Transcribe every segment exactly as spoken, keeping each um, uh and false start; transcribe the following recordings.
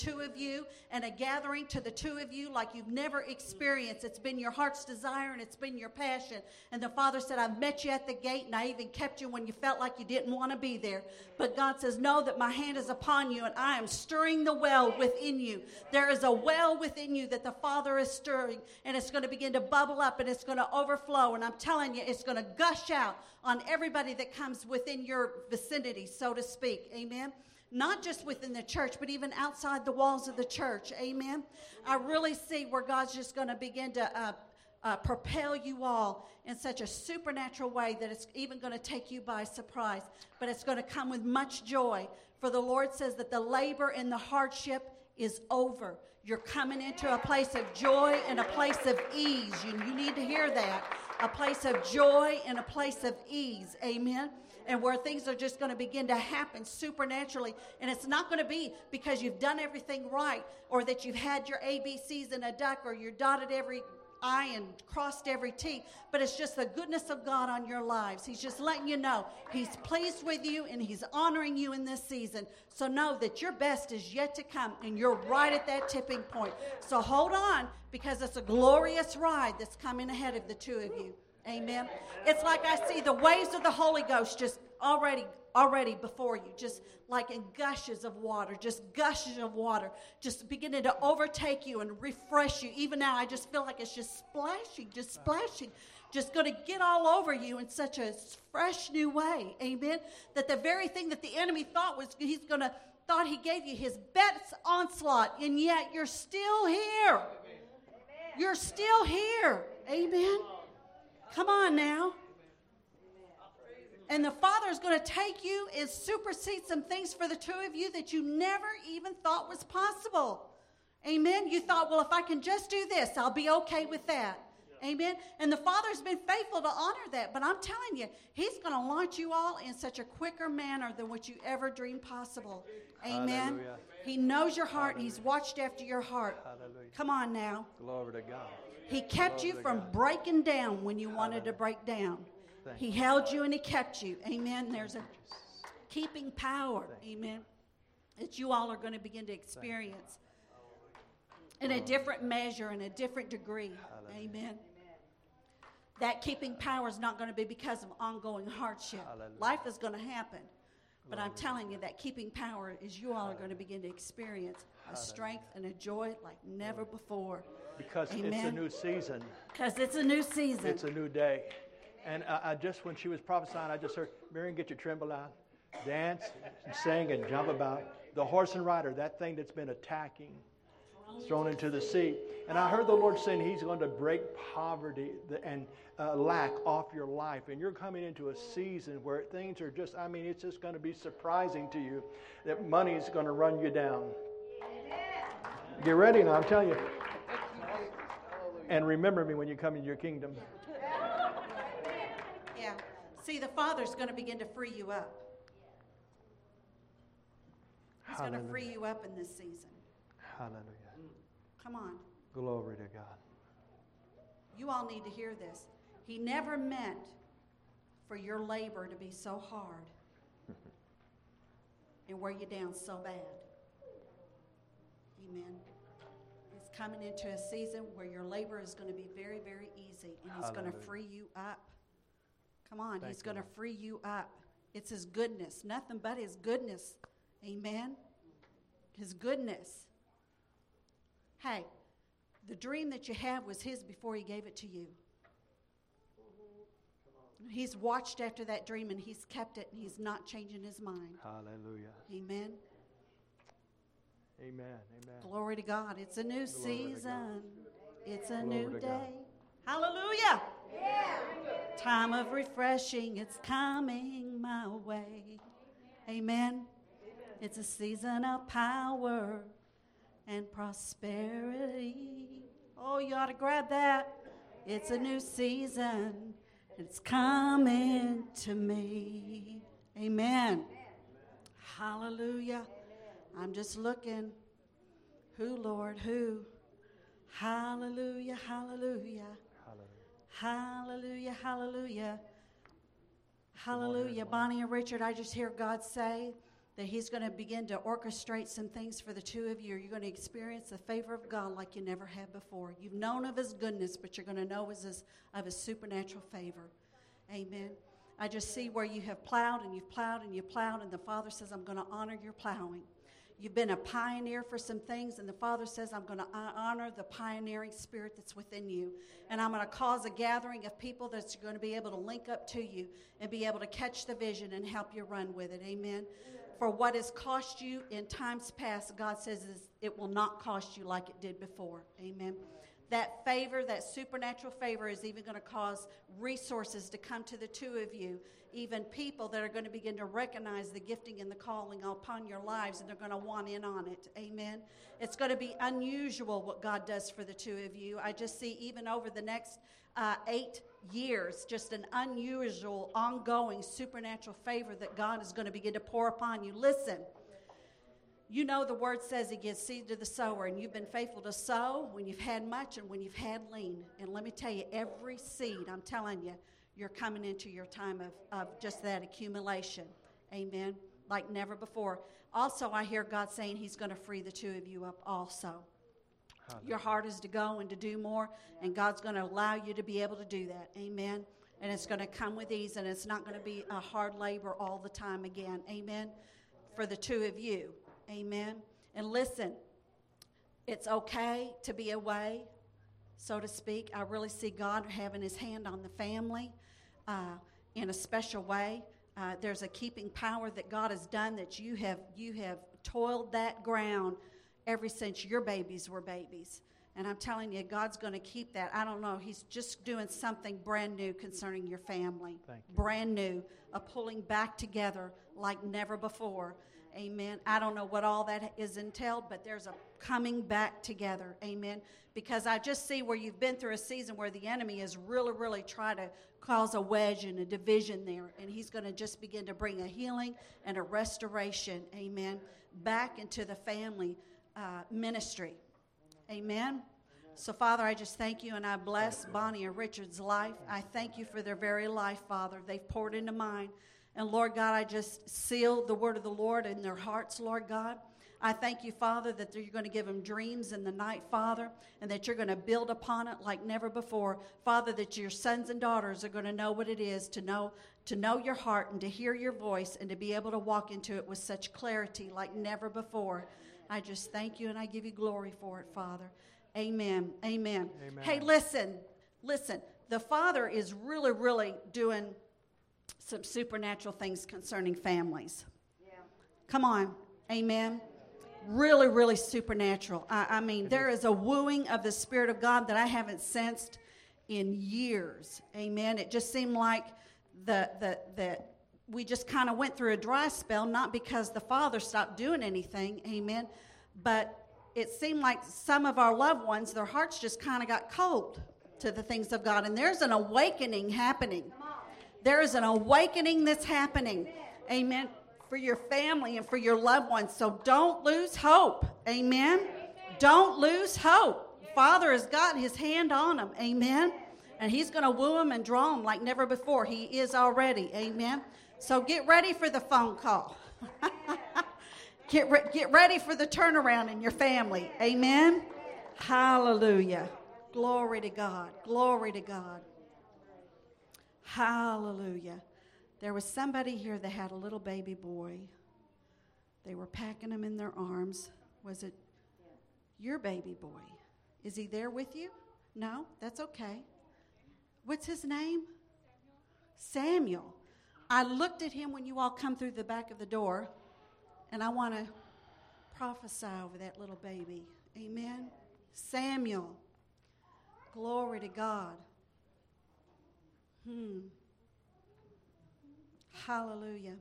two of you and a gathering to the two of you like you've never experienced. It's been your heart's desire and it's been your passion. And the Father said, I've met you at the gate and I even kept you when you felt like you didn't want to be there. But God says, know that my hand is upon you and I am stirring the well within you. There is a well within you that the Father is stirring, and it's going to begin to bubble up and it's going to overflow. And I'm telling you, it's going to gush out on everybody that comes within your vicinity, so to speak. Amen. Not just within the church, but even outside the walls of the church. Amen. I really see where God's just going to begin to uh, uh, propel you all in such a supernatural way that it's even going to take you by surprise. But it's going to come with much joy. For the Lord says that the labor and the hardship is over. You're coming into a place of joy and a place of ease. You, you need to hear that. A place of joy and a place of ease. Amen. And where things are just going to begin to happen supernaturally. And it's not going to be because you've done everything right or that you've had your A B Cs in a duck or you're dotted every I and crossed every T. But it's just the goodness of God on your lives. He's just letting you know He's pleased with you and He's honoring you in this season. So know that your best is yet to come and you're right at that tipping point. So hold on, because it's a glorious ride that's coming ahead of the two of you. Amen. It's like I see the waves of the Holy Ghost just already already before you, just like in gushes of water, just gushes of water, just beginning to overtake you and refresh you. Even now, I just feel like it's just splashing, just splashing, just going to get all over you in such a fresh new way. Amen. That the very thing that the enemy thought was he's going to, thought he gave you his best onslaught, and yet you're still here. You're still here. Amen. Come on now. And the Father is going to take you and supersede some things for the two of you that you never even thought was possible. Amen. You thought, well, if I can just do this, I'll be okay with that. Amen. And the Father's been faithful to honor that. But I'm telling you, He's going to launch you all in such a quicker manner than what you ever dreamed possible. Amen. Hallelujah. He knows your heart. Hallelujah. And He's watched after your heart. Hallelujah. Come on now. Glory to God. He kept Glory you from God. breaking down when you wanted to break down. Thank he held you and He kept you. Amen. There's a keeping power. Amen. That you all are going to begin to experience in a different measure, in a different degree. Hallelujah. Amen. That keeping power is not going to be because of ongoing hardship. Hallelujah. Life is going to happen. But I'm telling you that keeping power is you all are going to begin to experience a strength and a joy like never before. Because Amen. It's a new season. Because it's a new season. It's a new day. And I, I just, when she was prophesying, I just heard, Miriam, get your tremble out, dance, and sing, and jump about. The horse and rider, that thing that's been attacking, thrown into the sea. And I heard the Lord saying He's going to break poverty and uh, lack off your life. And you're coming into a season where things are just, I mean, it's just going to be surprising to you that money is going to run you down. Get ready now, I'm telling you. And remember me when you come into your kingdom. Yeah. See, the Father's going to begin to free you up. He's Hallelujah. going to free you up in this season. Hallelujah. Come on. Glory to God. You all need to hear this. He never meant for your labor to be so hard and wear you down so bad. Amen. He's coming into a season where your labor is going to be very, very easy, and He's going to free you up. Come on, Thank He's going to free you up. It's His goodness, nothing but His goodness. Amen. His goodness. Hey, the dream that you had was His before He gave it to you. He's watched after that dream, and He's kept it, and He's not changing His mind. Hallelujah. Amen. Amen. Amen. Glory to God. It's a new Glory season. It's a Glory new day. God. Hallelujah. Yeah. Time of refreshing. It's coming my way. Amen. It's a season of power and prosperity. Oh, you ought to grab that. It's a new season. It's coming to me. Amen. Hallelujah. I'm just looking. Who, Lord, who? Hallelujah, hallelujah. Hallelujah, hallelujah. Hallelujah. Bonnie and Richard, I just hear God say that he's going to begin to orchestrate some things for the two of you. You're going to experience the favor of God like you never had before. You've known of his goodness, but you're going to know of his, of his supernatural favor. Amen. I just see where you have plowed and you've plowed and you've plowed, and the Father says, I'm going to honor your plowing. You've been a pioneer for some things, and the Father says, I'm going to honor the pioneering spirit that's within you. And I'm going to cause a gathering of people that's going to be able to link up to you and be able to catch the vision and help you run with it. Amen. For what has cost you in times past, God says is it will not cost you like it did before. Amen. That favor, that supernatural favor, is even going to cause resources to come to the two of you, even people that are going to begin to recognize the gifting and the calling upon your lives, and they're going to want in on it. Amen. It's going to be unusual what God does for the two of you. I just see even over the next uh, eight years, just an unusual, ongoing, supernatural favor that God is going to begin to pour upon you. Listen. You know the word says he gives seed to the sower, and you've been faithful to sow when you've had much and when you've had lean. And let me tell you, every seed, I'm telling you, you're coming into your time of, of just that accumulation. Amen. Like never before. Also, I hear God saying he's going to free the two of you up also. Hallelujah. Your heart is to go and to do more, and God's going to allow you to be able to do that. Amen. And it's going to come with ease, and it's not going to be a hard labor all the time again. Amen. For the two of you. Amen. And listen, it's okay to be away, so to speak. I really see God having his hand on the family uh, in a special way. Uh, there's a keeping power that God has done that you have you have toiled that ground ever since your babies were babies. And I'm telling you, God's going to keep that. I don't know. He's just doing something brand new concerning your family. Thank you. Brand new, a pulling back together like never before. Amen. I don't know what all that is entailed, but there's a coming back together. Amen. Because I just see where you've been through a season where the enemy has really, really tried to cause a wedge and a division there. And he's going to just begin to bring a healing and a restoration. Amen. Back into the family uh, ministry. Amen. So, Father, I just thank you, and I bless Bonnie and Richard's life. I thank you for their very life, Father. They've poured into mine. And, Lord God, I just seal the word of the Lord in their hearts, Lord God. I thank you, Father, that you're going to give them dreams in the night, Father, and that you're going to build upon it like never before. Father, that your sons and daughters are going to know what it is to know to know your heart and to hear your voice and to be able to walk into it with such clarity like never before. I just thank you, and I give you glory for it, Father. Amen. Amen. Amen. Hey, listen, listen. The Father is really, really doing some supernatural things concerning families. Yeah. Come on. Amen. Really, really supernatural. I, I mean, there is a wooing of the Spirit of God that I haven't sensed in years. Amen. It just seemed like the the the we just kind of went through a dry spell, not because the Father stopped doing anything. Amen. But it seemed like some of our loved ones, their hearts just kind of got cold to the things of God. And there's an awakening happening. There is an awakening that's happening, amen, for your family and for your loved ones. So don't lose hope, amen. Don't lose hope. Father has got his hand on them, amen. And he's going to woo them and draw them like never before. He is already, amen. So get ready for the phone call. get, re- get ready for the turnaround in your family, amen. Hallelujah. Glory to God. Glory to God. Hallelujah. There was somebody here that had a little baby boy. They were packing him in their arms. Was it your baby boy? Is he there with you? No? That's okay. What's his name? Samuel. Samuel. I looked at him when you all come through the back of the door, and I want to prophesy over that little baby. Amen. Samuel. Glory to God. Hmm. Hallelujah.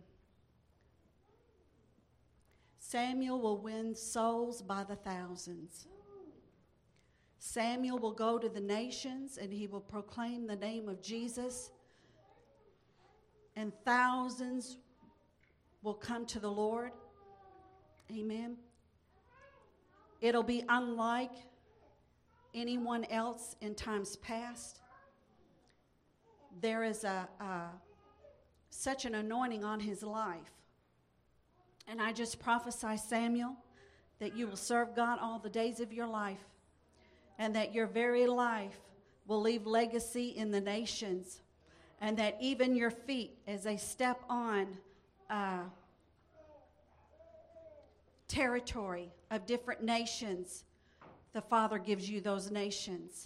Samuel will win souls by the thousands. Samuel will go to the nations and he will proclaim the name of Jesus. And thousands will come to the Lord. Amen. It'll be unlike anyone else in times past. There is a, a such an anointing on his life. And I just prophesy, Samuel, that you will serve God all the days of your life, and that your very life will leave legacy in the nations, and that even your feet, as they step on uh, territory of different nations, the Father gives you those nations.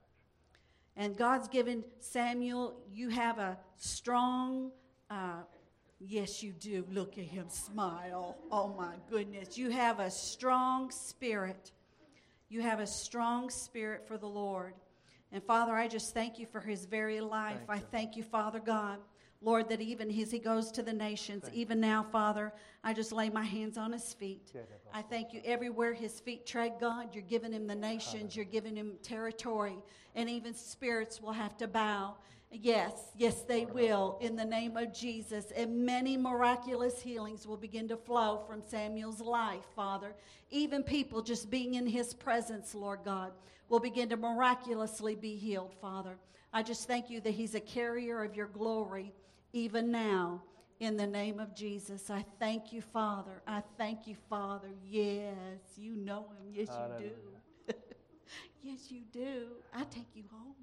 And God's given Samuel, you have a strong, uh, yes, you do. Look at him smile. Oh, my goodness. You have a strong spirit. You have a strong spirit for the Lord. And, Father, I just thank you for his very life. Thank I you. Thank you, Father God, Lord, that even as he goes to the nations, thank even you. Now, Father, I just lay my hands on his feet. I thank you everywhere his feet tread, God, you're giving him the nations, you're giving him territory, and even spirits will have to bow. Yes, yes, they will, in the name of Jesus. And many miraculous healings will begin to flow from Samuel's life, Father. Even people just being in his presence, Lord God, will begin to miraculously be healed, Father. I just thank you that he's a carrier of your glory, even now, in the name of Jesus. I thank you, Father. I thank you, Father. Yes, you know him. Yes, you do. Yes, you do. I take you home.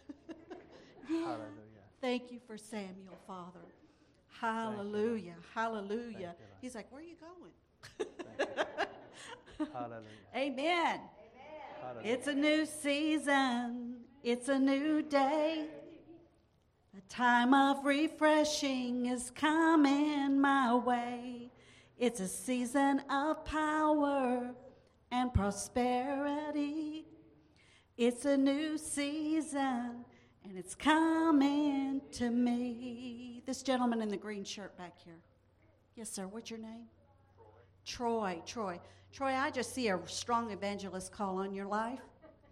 Yeah. Hallelujah. Thank you for Samuel, Father. Hallelujah. You, Hallelujah. You, he's like, where are you going? You. Hallelujah. Amen. Amen. It's a new season. It's a new day. A time of refreshing is coming my way. It's a season of power and prosperity. It's a new season, and it's coming to me. This gentleman in the green shirt back here. Yes, sir. What's your name? Troy. Troy. Troy. Troy, I just see a strong evangelist call on your life.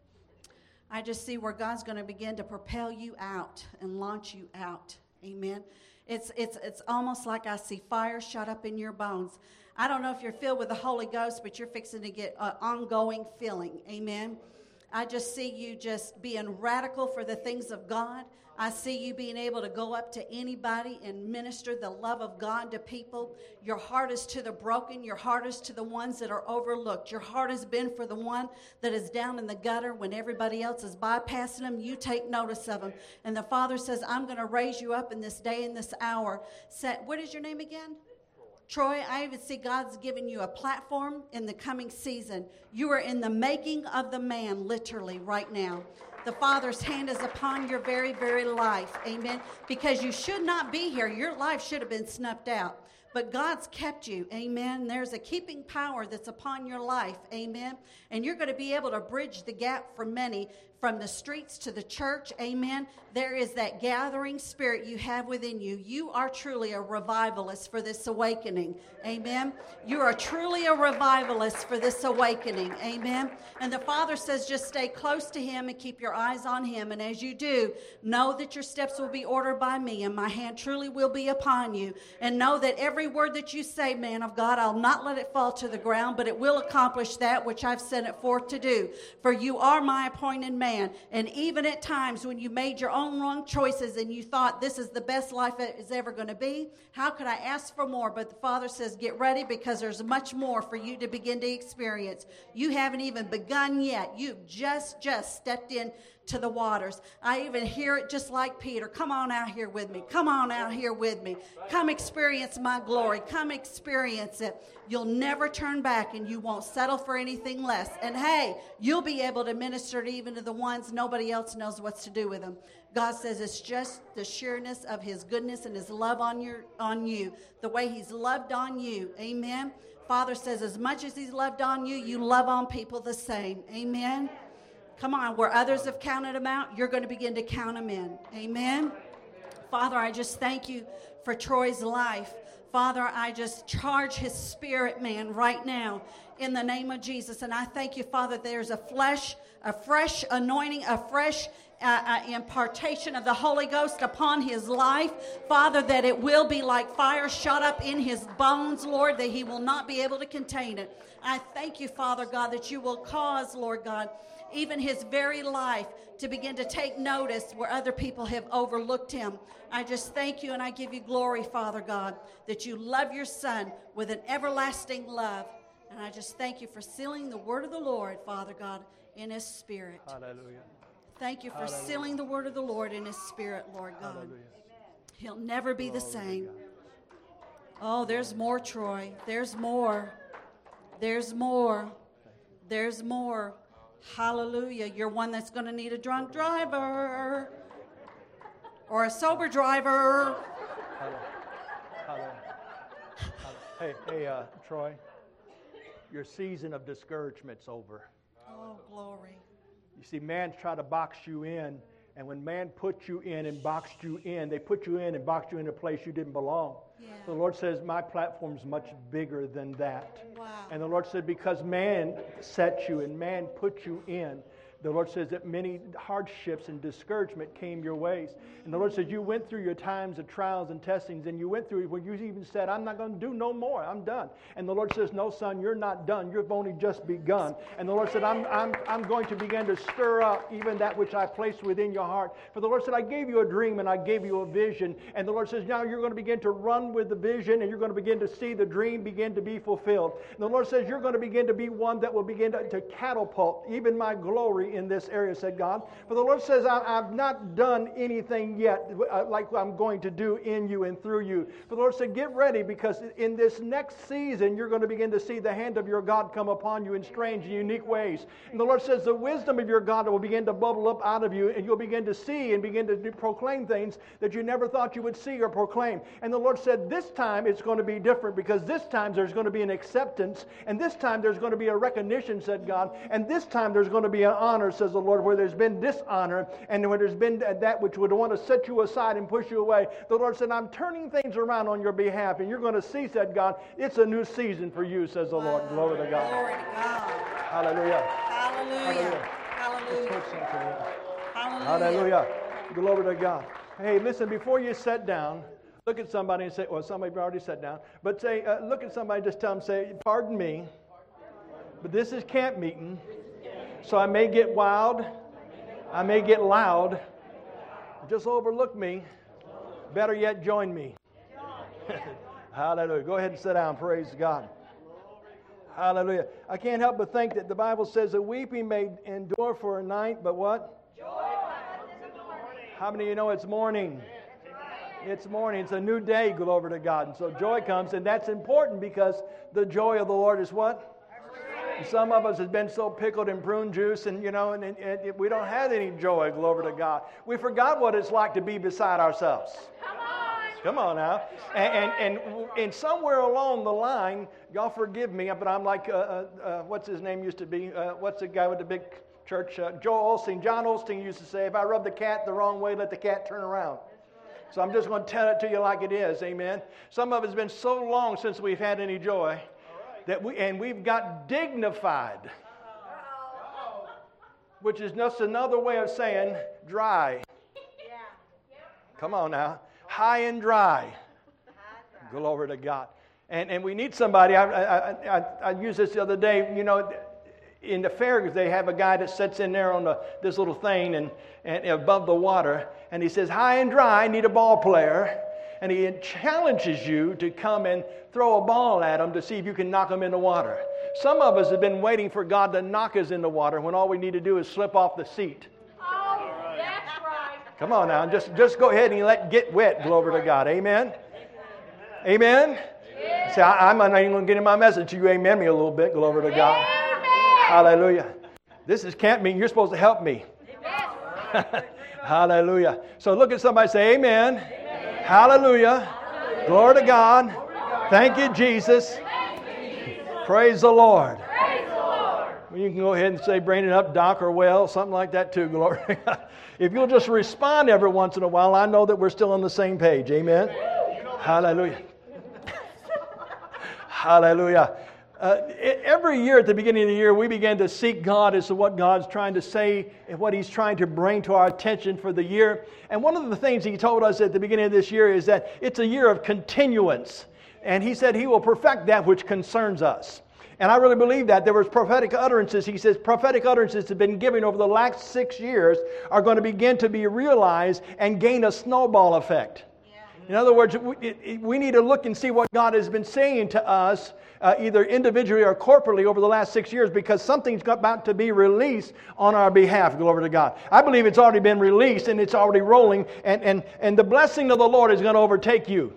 I just see where God's going to begin to propel you out and launch you out. Amen. It's it's it's almost like I see fire shut up in your bones. I don't know if you're filled with the Holy Ghost, but you're fixing to get an ongoing filling. Amen. I just see you just being radical for the things of God. I see you being able to go up to anybody and minister the love of God to people. Your heart is to the broken. Your heart is to the ones that are overlooked. Your heart has been for the one that is down in the gutter when everybody else is bypassing them. You take notice of them. And the Father says, I'm going to raise you up in this day and this hour. What is your name again? Troy, I even see God's giving you a platform in the coming season. You are in the making of the man, literally, right now. The Father's hand is upon your very, very life. Amen. Because you should not be here. Your life should have been snuffed out. But God's kept you. Amen. There's a keeping power that's upon your life. Amen. And you're going to be able to bridge the gap for many, from the streets to the church. Amen. There is that gathering spirit you have within you. You are truly a revivalist for this awakening. Amen. You are truly a revivalist for this awakening. Amen. And the Father says just stay close to him and keep your eyes on him. And as you do, know that your steps will be ordered by me, and my hand truly will be upon you. And know that every word that you say, man of God, I'll not let it fall to the ground, but it will accomplish that which I've sent it forth to do. For you are my appointed man. And even at times when you made your own wrong choices and you thought this is the best life it is ever going to be, how could I ask for more? But the Father says, get ready, because there's much more for you to begin to experience. You haven't even begun yet. You've just, just stepped in to the waters. I even hear it just like Peter. Come on out here with me. Come on out here with me. Come experience my glory. Come experience it. You'll never turn back, and you won't settle for anything less. And hey, you'll be able to minister to even to the ones nobody else knows what to do with them. God says it's just the sureness of his goodness and his love on your on you, the way he's loved on you. Amen. Father says as much as he's loved on you, you love on people the same. Amen. Come on, where others have counted them out, you're going to begin to count them in. Amen. Father, I just thank you for Troy's life. Father, I just charge his spirit, man, right now. in the name of Jesus. And I thank you, Father, there's a flesh, a fresh anointing, a fresh uh, uh, impartation of the Holy Ghost upon his life. Father, that it will be like fire shot up in his bones, Lord, that he will not be able to contain it. I thank you, Father God, that you will cause, Lord God, even his very life to begin to take notice where other people have overlooked him. I just thank you and I give you glory, Father God, that you love your son with an everlasting love. And I just thank you for sealing the word of the Lord, Father God, in his spirit. Hallelujah. Thank you for Hallelujah. sealing the word of the Lord in his spirit, Lord God. Hallelujah. He'll never be the Glory to same. God. Oh, there's more, Troy. There's more. There's more. There's more. Hallelujah. You're one that's going to need a drunk driver or a sober driver. Hallelujah. Hallelujah. Hey, hey, uh, Troy, your season of discouragement's over. Oh, glory. You see, man tried to box you in, and when man put you in and boxed you in, they put you in and boxed you in a place you didn't belong. Yeah. The Lord says, my platform's much bigger than that. Wow. And the Lord said, because man set you and man put you in, the Lord says that many hardships and discouragement came your ways. And the Lord says you went through your times of trials and testings, and you went through where you even said, I'm not going to do no more. I'm done. And the Lord says, no, son, you're not done. You've only just begun. And the Lord said, I'm, I'm, I'm going to begin to stir up even that which I placed within your heart. For the Lord said, I gave you a dream and I gave you a vision. And the Lord says, now you're going to begin to run with the vision, and you're going to begin to see the dream begin to be fulfilled. And the Lord says, you're going to begin to be one that will begin to, to catapult even my glory in this area, said God. For the Lord says, I, I've not done anything yet uh, like I'm going to do in you and through you. For the Lord said, get ready, because in this next season, you're going to begin to see the hand of your God come upon you in strange and unique ways. And the Lord says, the wisdom of your God will begin to bubble up out of you, and you'll begin to see and begin to do, proclaim things that you never thought you would see or proclaim. And the Lord said, this time it's going to be different, because this time there's going to be an acceptance, and this time there's going to be a recognition, said God, and this time there's going to be an honor, says the Lord, where there's been dishonor and where there's been that which would want to set you aside and push you away. The Lord said, I'm turning things around on your behalf, and you're going to see, said God, it's a new season for you, says the Lord. Glory to God. Glory to God. Hallelujah. Hallelujah. Hallelujah. Hallelujah. Hallelujah. Glory to God. Hey, listen, before you sit down, look at somebody and say, well, somebody already sat down, but say, uh, look at somebody, just tell them, say, pardon me, but this is camp meeting. So I may get wild, I may get loud. Just overlook me. Better yet, join me. Hallelujah. Go ahead and sit down. Praise God. Hallelujah. I can't help but think that the Bible says that weeping may endure for a night, but what? Joy comes in the morning. How many of you know it's morning? It's morning. It's a new day, glory to God. And so joy comes, and that's important, because the joy of the Lord is what? Some of us have been so pickled in prune juice, and you know, and, and, and we don't have any joy, glory to God. We forgot what it's like to be beside ourselves. Come on. Come on now. And, and, and, and somewhere along the line, y'all forgive me, but I'm like, uh, uh, uh, what's his name used to be? Uh, what's the guy with the big church? Uh, Joel Osteen. John Osteen used to say, if I rub the cat the wrong way, let the cat turn around. So I'm just going to tell it to you like it is, amen. Some of it's been so long since we've had any joy. That we, and we've got dignified, which is just another way of saying dry. Come on now. High and dry. Glory to God. And and we need somebody. I, I, I, I used this the other day. You know, in the fair, they have a guy that sits in there on the, this little thing and, and above the water. And he says, high and dry, I need a ball player. And he challenges you to come and throw a ball at him to see if you can knock him in the water. Some of us have been waiting for God to knock us in the water when all we need to do is slip off the seat. Oh, that's right. Come on now, just, just go ahead and let get wet, glory to God. Amen? Amen? Amen? See, I, I'm not even going to get in my message to you. Amen me a little bit, glory to God. Amen. Hallelujah. This is camp meeting. You're supposed to help me. Amen. Hallelujah. So look at somebody, say amen. Amen. Hallelujah. Hallelujah. Glory to God. Thank you, Jesus. Praise the Lord. Praise the Lord. Well, you can go ahead and say, bring it up, Doc, or well, something like that too. Glory to God. If you'll just respond every once in a while, I know that we're still on the same page. Amen. Hallelujah. Hallelujah. Uh, every year at the beginning of the year, we begin to seek God as to what God's trying to say and what He's trying to bring to our attention for the year. And one of the things He told us at the beginning of this year is that it's a year of continuance. And He said He will perfect that which concerns us. And I really believe that. There was prophetic utterances. He says prophetic utterances that have been given over the last six years are going to begin to be realized and gain a snowball effect. In other words, we, we need to look and see what God has been saying to us, uh, either individually or corporately over the last six years, because something's about to be released on our behalf. Glory to God. I believe it's already been released and it's already rolling, and, and, and the blessing of the Lord is going to overtake you.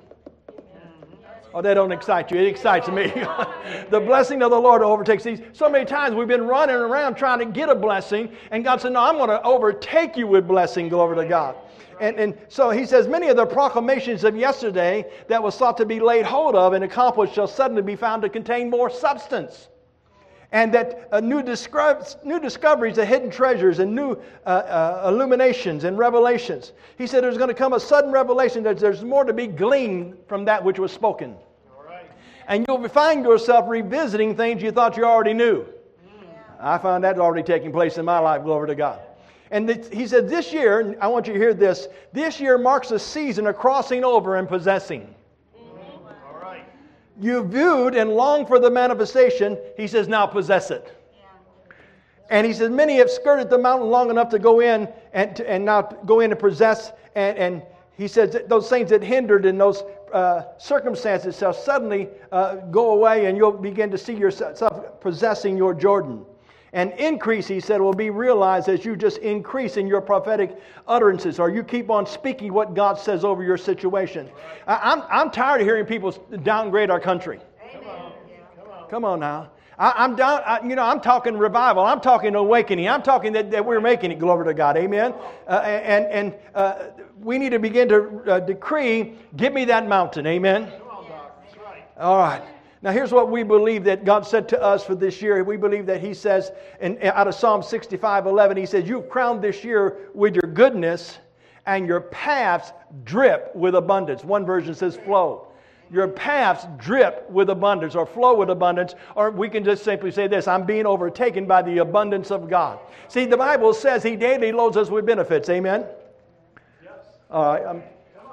Oh, that don't excite you. It excites me. The blessing of the Lord overtakes these. So many times we've been running around trying to get a blessing, and God said, no, I'm going to overtake you with blessing. Glory to God. And, and so He says, many of the proclamations of yesterday that was thought to be laid hold of and accomplished shall suddenly be found to contain more substance. And that uh, new, discri- new discoveries of hidden treasures and new uh, uh, illuminations and revelations. He said there's going to come a sudden revelation that there's more to be gleaned from that which was spoken. All right. And you'll find yourself revisiting things you thought you already knew. Yeah. I found that already taking place in my life, glory to God. And th- he said this year, I want you to hear this, this year marks a season of crossing over and possessing. Mm-hmm. All right. You viewed and longed for the manifestation. He says, now possess it. Yeah. And he says, many have skirted the mountain long enough to go in and, to, and now go in and possess. And, and he says that those things that hindered in those uh, circumstances shall suddenly uh, go away, and you'll begin to see yourself possessing your Jordan. And increase, he said, will be realized as you just increase in your prophetic utterances, or you keep on speaking what God says over your situation. I, I'm, I'm tired of hearing people downgrade our country. Amen. Come on, Come on now. I, I'm down. I, you know, I'm talking revival. I'm talking awakening. I'm talking that, that we're making it. Glory to God. Amen. Uh, and and uh, we need to begin to uh, decree. Give me that mountain. Amen. Come on, Doc. That's right. All right. Now here's what we believe that God said to us for this year. We believe that He says, in, out of Psalm sixty-five eleven, He says, you've crowned this year with your goodness, and your paths drip with abundance. One version says flow. Your paths drip with abundance, or flow with abundance, or we can just simply say this, I'm being overtaken by the abundance of God. See, the Bible says He daily loads us with benefits. Amen? Yes. All right. Um,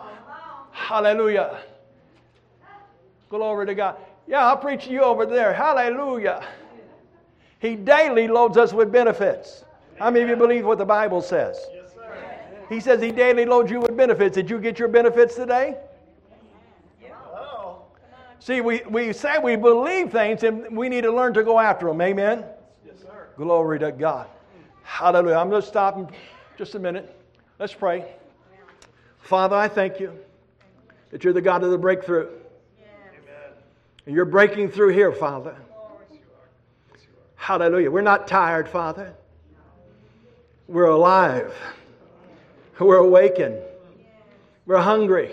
hallelujah. Glory to God. Yeah, I'll preach to you over there. Hallelujah. He daily loads us with benefits. How many of you believe what the Bible says? Yes, sir. He says He daily loads you with benefits. Did you get your benefits today? Yeah. See, we, we say we believe things, and we need to learn to go after them. Amen? Yes, sir. Glory to God. Hallelujah. I'm going to stop in just a minute. Let's pray. Father, I thank You that You're the God of the breakthrough. You're breaking through here, Father. Hallelujah. We're not tired, Father. We're alive. We're awakened. We're hungry.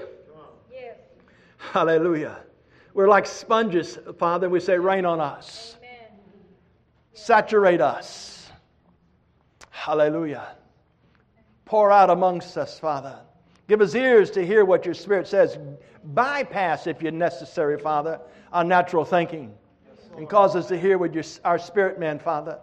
Hallelujah. We're like sponges, Father. We say, rain on us. Saturate us. Hallelujah. Pour out amongst us, Father. Give us ears to hear what Your Spirit says. Bypass, if you're necessary, Father, our natural thinking, and cause us to hear with your, our spirit man, Father,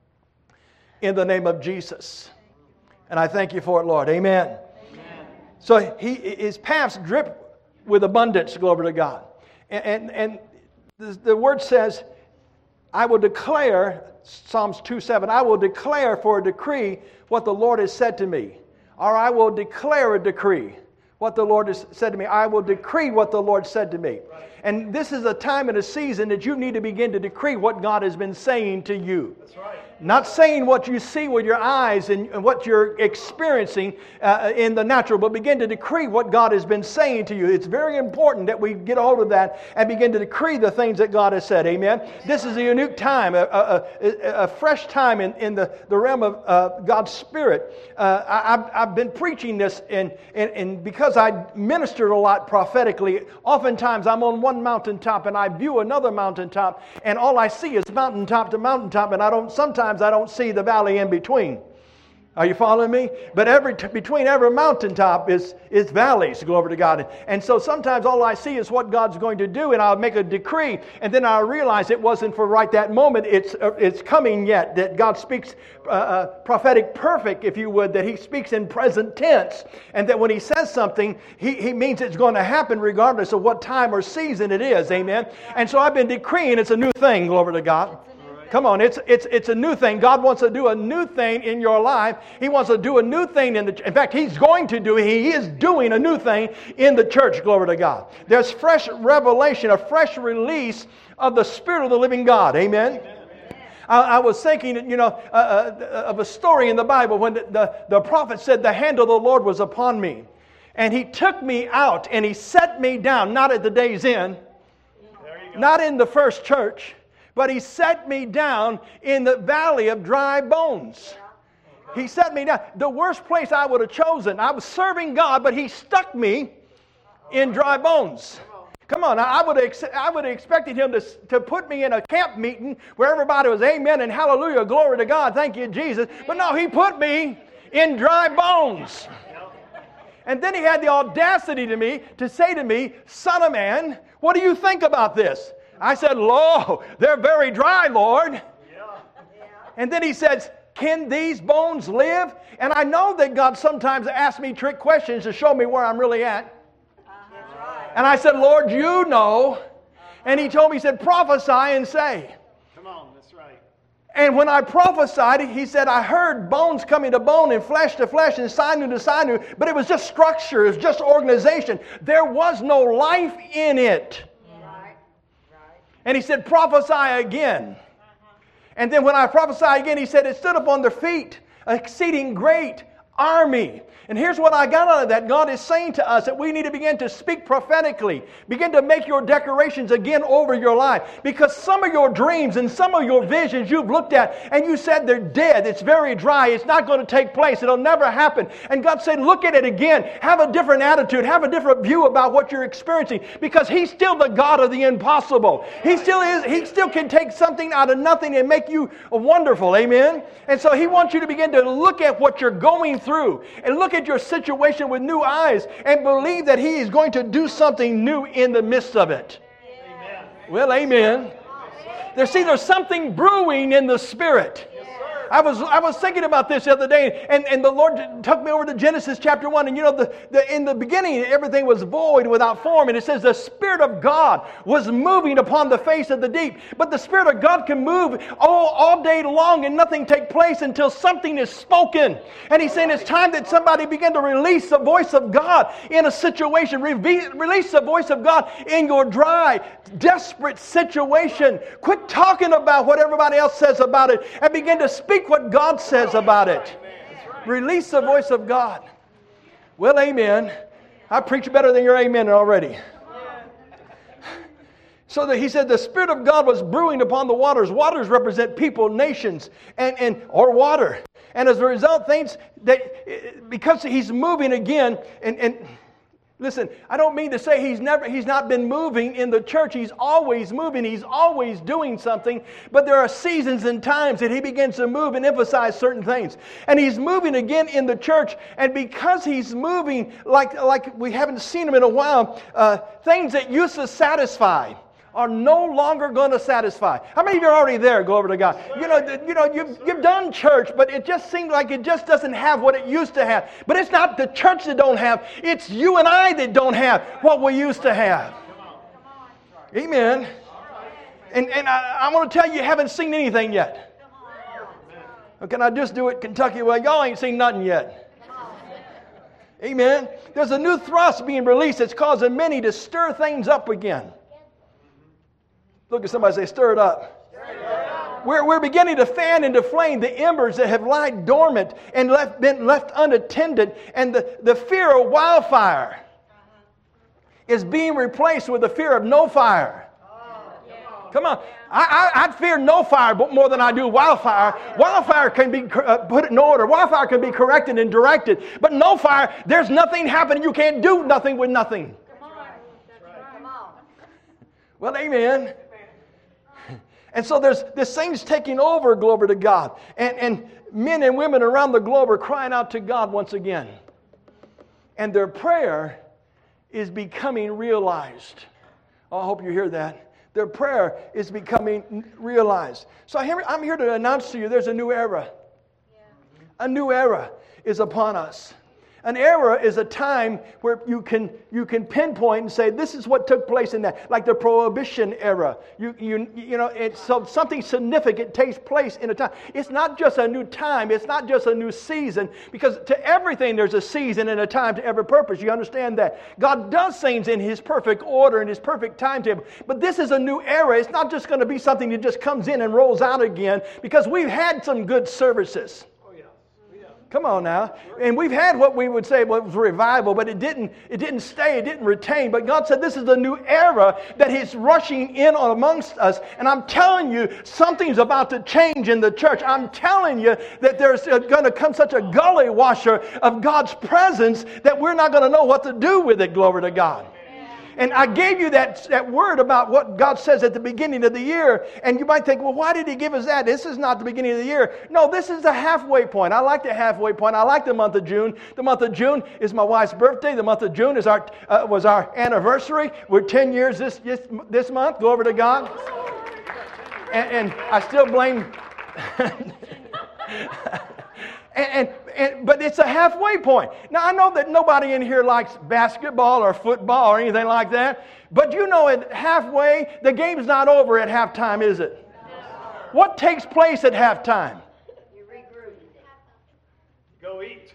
in the name of Jesus. And I thank You for it, Lord. Amen. Amen. So he, His paths drip with abundance, glory to God. And, and, and the, the word says, I will declare, Psalms two seven, I will declare for a decree what the Lord has said to me. Or I will declare a decree. What the Lord has said to me. I will decree what the Lord said to me. Right. And this is a time and a season that you need to begin to decree what God has been saying to you. That's right. Not saying what you see with your eyes and, and what you're experiencing uh, in the natural, but begin to decree what God has been saying to you. It's very important that we get a hold of that and begin to decree the things that God has said. Amen. This is a unique time, a, a, a, a fresh time in, in the, the realm of uh, God's Spirit. Uh, I, I've, I've been preaching this, and, and, and because I ministered a lot prophetically, oftentimes I'm on one mountaintop and I view another mountaintop, and all I see is mountaintop to mountaintop, and I don't sometimes I don't see the valley in between. Are you following me? But every t- between every mountaintop is, is valleys, glory to God. And so sometimes all I see is what God's going to do, and I'll make a decree, and then I'll realize it wasn't for right that moment. It's, uh, it's coming yet, that God speaks uh, uh, prophetic perfect, if you would, that He speaks in present tense, and that when He says something, He, he means it's going to happen regardless of what time or season it is, amen? And so I've been decreeing it's a new thing, glory to God. Come on, it's it's it's a new thing. God wants to do a new thing in your life. He wants to do a new thing in the. In fact, He's going to do. He is doing a new thing in the church. Glory to God. There's fresh revelation, a fresh release of the Spirit of the living God. Amen. Amen. I, I was thinking, you know, uh, uh, of a story in the Bible when the, the the prophet said, "The hand of the Lord was upon me, and He took me out and He set me down." Not at the Days Inn, not in the first church. But He set me down in the valley of dry bones. He set me down. The worst place I would have chosen. I was serving God, but He stuck me in dry bones. Come on, I would have, I would have expected Him to, to put me in a camp meeting where everybody was amen and hallelujah, glory to God, thank you, Jesus. But no, He put me in dry bones. And then He had the audacity to me to say to me, "Son of man, what do you think about this?" I said, "Lo, they're very dry, Lord." Yeah. And then He says, "Can these bones live?" And I know that God sometimes asks me trick questions to show me where I'm really at. Uh-huh. And I said, "Lord, you know." And He told me, He said, "Prophesy and say." Come on, that's right. And when I prophesied, He said, I heard bones coming to bone and flesh to flesh and sinew to sinew, but it was just structure, it was just organization. There was no life in it. And He said, "Prophesy again." And then when I prophesied again, He said, "It stood up on their feet, an exceeding great army." And here's what I got out of that. God is saying to us that we need to begin to speak prophetically. Begin to make your declarations again over your life. Because some of your dreams and some of your visions you've looked at and you said they're dead. It's very dry. It's not going to take place. It'll never happen. And God said, look at it again. Have a different attitude. Have a different view about what you're experiencing. Because He's still the God of the impossible. He still is. He still can take something out of nothing and make you wonderful. Amen? And so He wants you to begin to look at what you're going through and look at your situation with new eyes and believe that He is going to do something new in the midst of it. Amen. Well, amen. There, see, there's something brewing in the Spirit. I was I was thinking about this the other day, and, and the Lord took me over to Genesis chapter one, and you know, the, the in the beginning, everything was void, without form, and it says the Spirit of God was moving upon the face of the deep. But the Spirit of God can move all, all day long and nothing take place until something is spoken. And He's saying it's time that somebody begin to release the voice of God in a situation. Re- release the voice of God in your dry, desperate situation. Quit talking about what everybody else says about it and begin to speak what God says about it. Release the voice of God. Well, amen. I preach better than your amen already. So that He said the Spirit of God was brewing upon the waters. Waters represent people, nations, and, and or water. And as a result, things that because He's moving again, and, and listen, I don't mean to say he's never he's not been moving in the church. He's always moving. He's always doing something. But there are seasons and times that He begins to move and emphasize certain things. And He's moving again in the church. And because He's moving like, like we haven't seen Him in a while, uh, things that used to satisfy are no longer going to satisfy. How many of you are already there? Glory to God. You know, you know, you've, you've done church, but it just seems like it just doesn't have what it used to have. But it's not the church that don't have. It's you and I that don't have what we used to have. Amen. And, and I, I want to tell you, you haven't seen anything yet. Or can I just do it, Kentucky? Well, y'all ain't seen nothing yet. Amen. There's a new thrust being released that's causing many to stir things up again. Look at somebody, say, stir it up. Stir it up. We're, we're beginning to fan into flame the embers that have lied dormant and left, been left unattended. And the, the fear of wildfire is being replaced with the fear of no fire. Come on. I, I, I'd fear no fire more than I do wildfire. Wildfire can be uh, put in order. Wildfire can be corrected and directed. But no fire, there's nothing happening. You can't do nothing with nothing. Come on. Come on. Well, amen. And so there's this thing's taking over, glory to God. And, and men and women around the globe are crying out to God once again. And their prayer is becoming realized. Oh, I hope you hear that. Their prayer is becoming realized. So I'm here to announce to you there's a new era. A new era is upon us. An era is a time where you can you can pinpoint and say this is what took place in that, like the Prohibition era. You you you know, it's so something significant takes place in a time. It's not just a new time. It's not just a new season, because to everything there's a season and a time to every purpose. You understand that God does things in His perfect order and His perfect timetable. But this is a new era. It's not just going to be something that just comes in and rolls out again, because we've had some good services. Come on now. And we've had what we would say was revival, but it didn't, it didn't stay, it didn't retain. But God said this is the new era that He's rushing in on amongst us. And I'm telling you, something's about to change in the church. I'm telling you that there's going to come such a gully washer of God's presence that we're not going to know what to do with it, glory to God. And I gave you that, that word about what God says at the beginning of the year. And you might think, well, why did He give us that? This is not the beginning of the year. No, this is the halfway point. I like the halfway point. I like the month of June. The month of June is my wife's birthday. The month of June is our uh, was our anniversary. We're ten years this, this, this month. Glory to God. And, and I still blame... And, and, and but it's a halfway point. Now, I know that nobody in here likes basketball or football or anything like that. But you know, at halfway, the game's not over at halftime, is it? No. What takes place at halftime? You regroup. Go eat.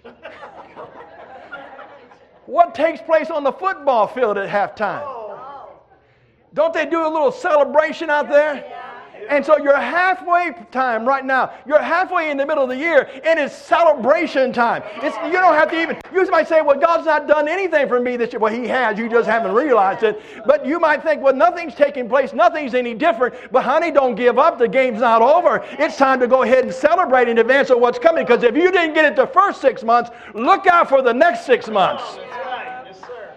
What takes place on the football field at halftime? Oh. Don't they do a little celebration out there? Yeah. And so you're halfway time right now. You're halfway in the middle of the year, and it's celebration time. It's, you don't have to even, you might say, well, God's not done anything for me this year. Well, He has. You just haven't realized it. But you might think, well, nothing's taking place. Nothing's any different. But honey, don't give up. The game's not over. It's time to go ahead and celebrate in advance of what's coming. Because if you didn't get it the first six months, look out for the next six months. That's right. Yes, sir.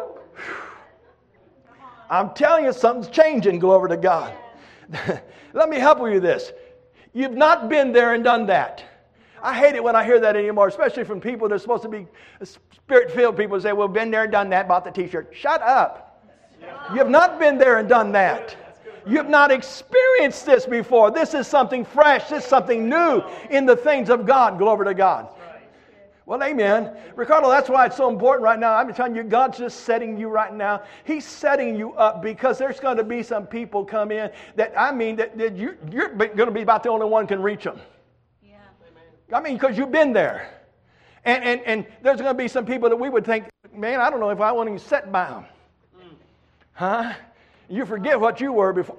I'm telling you, something's changing. Glory to God. Let me help you with this. You've not been there and done that. I hate it when I hear that anymore, especially from people that are supposed to be Spirit-filled people who say, well, been there and done that, bought the t-shirt. Shut up. You have not been there and done that. You have not experienced this before. This is something fresh. This is something new in the things of God. Glory to God. Well, amen. Ricardo, that's why it's so important right now. I'm telling you, God's just setting you right now. He's setting you up because there's going to be some people come in that, I mean, that, that you, you're going to be about the only one who can reach them. Yeah. I mean, because you've been there. And, and, and there's going to be some people that we would think, man, I don't know if I want to even sit by them. Huh? You forget what you were before.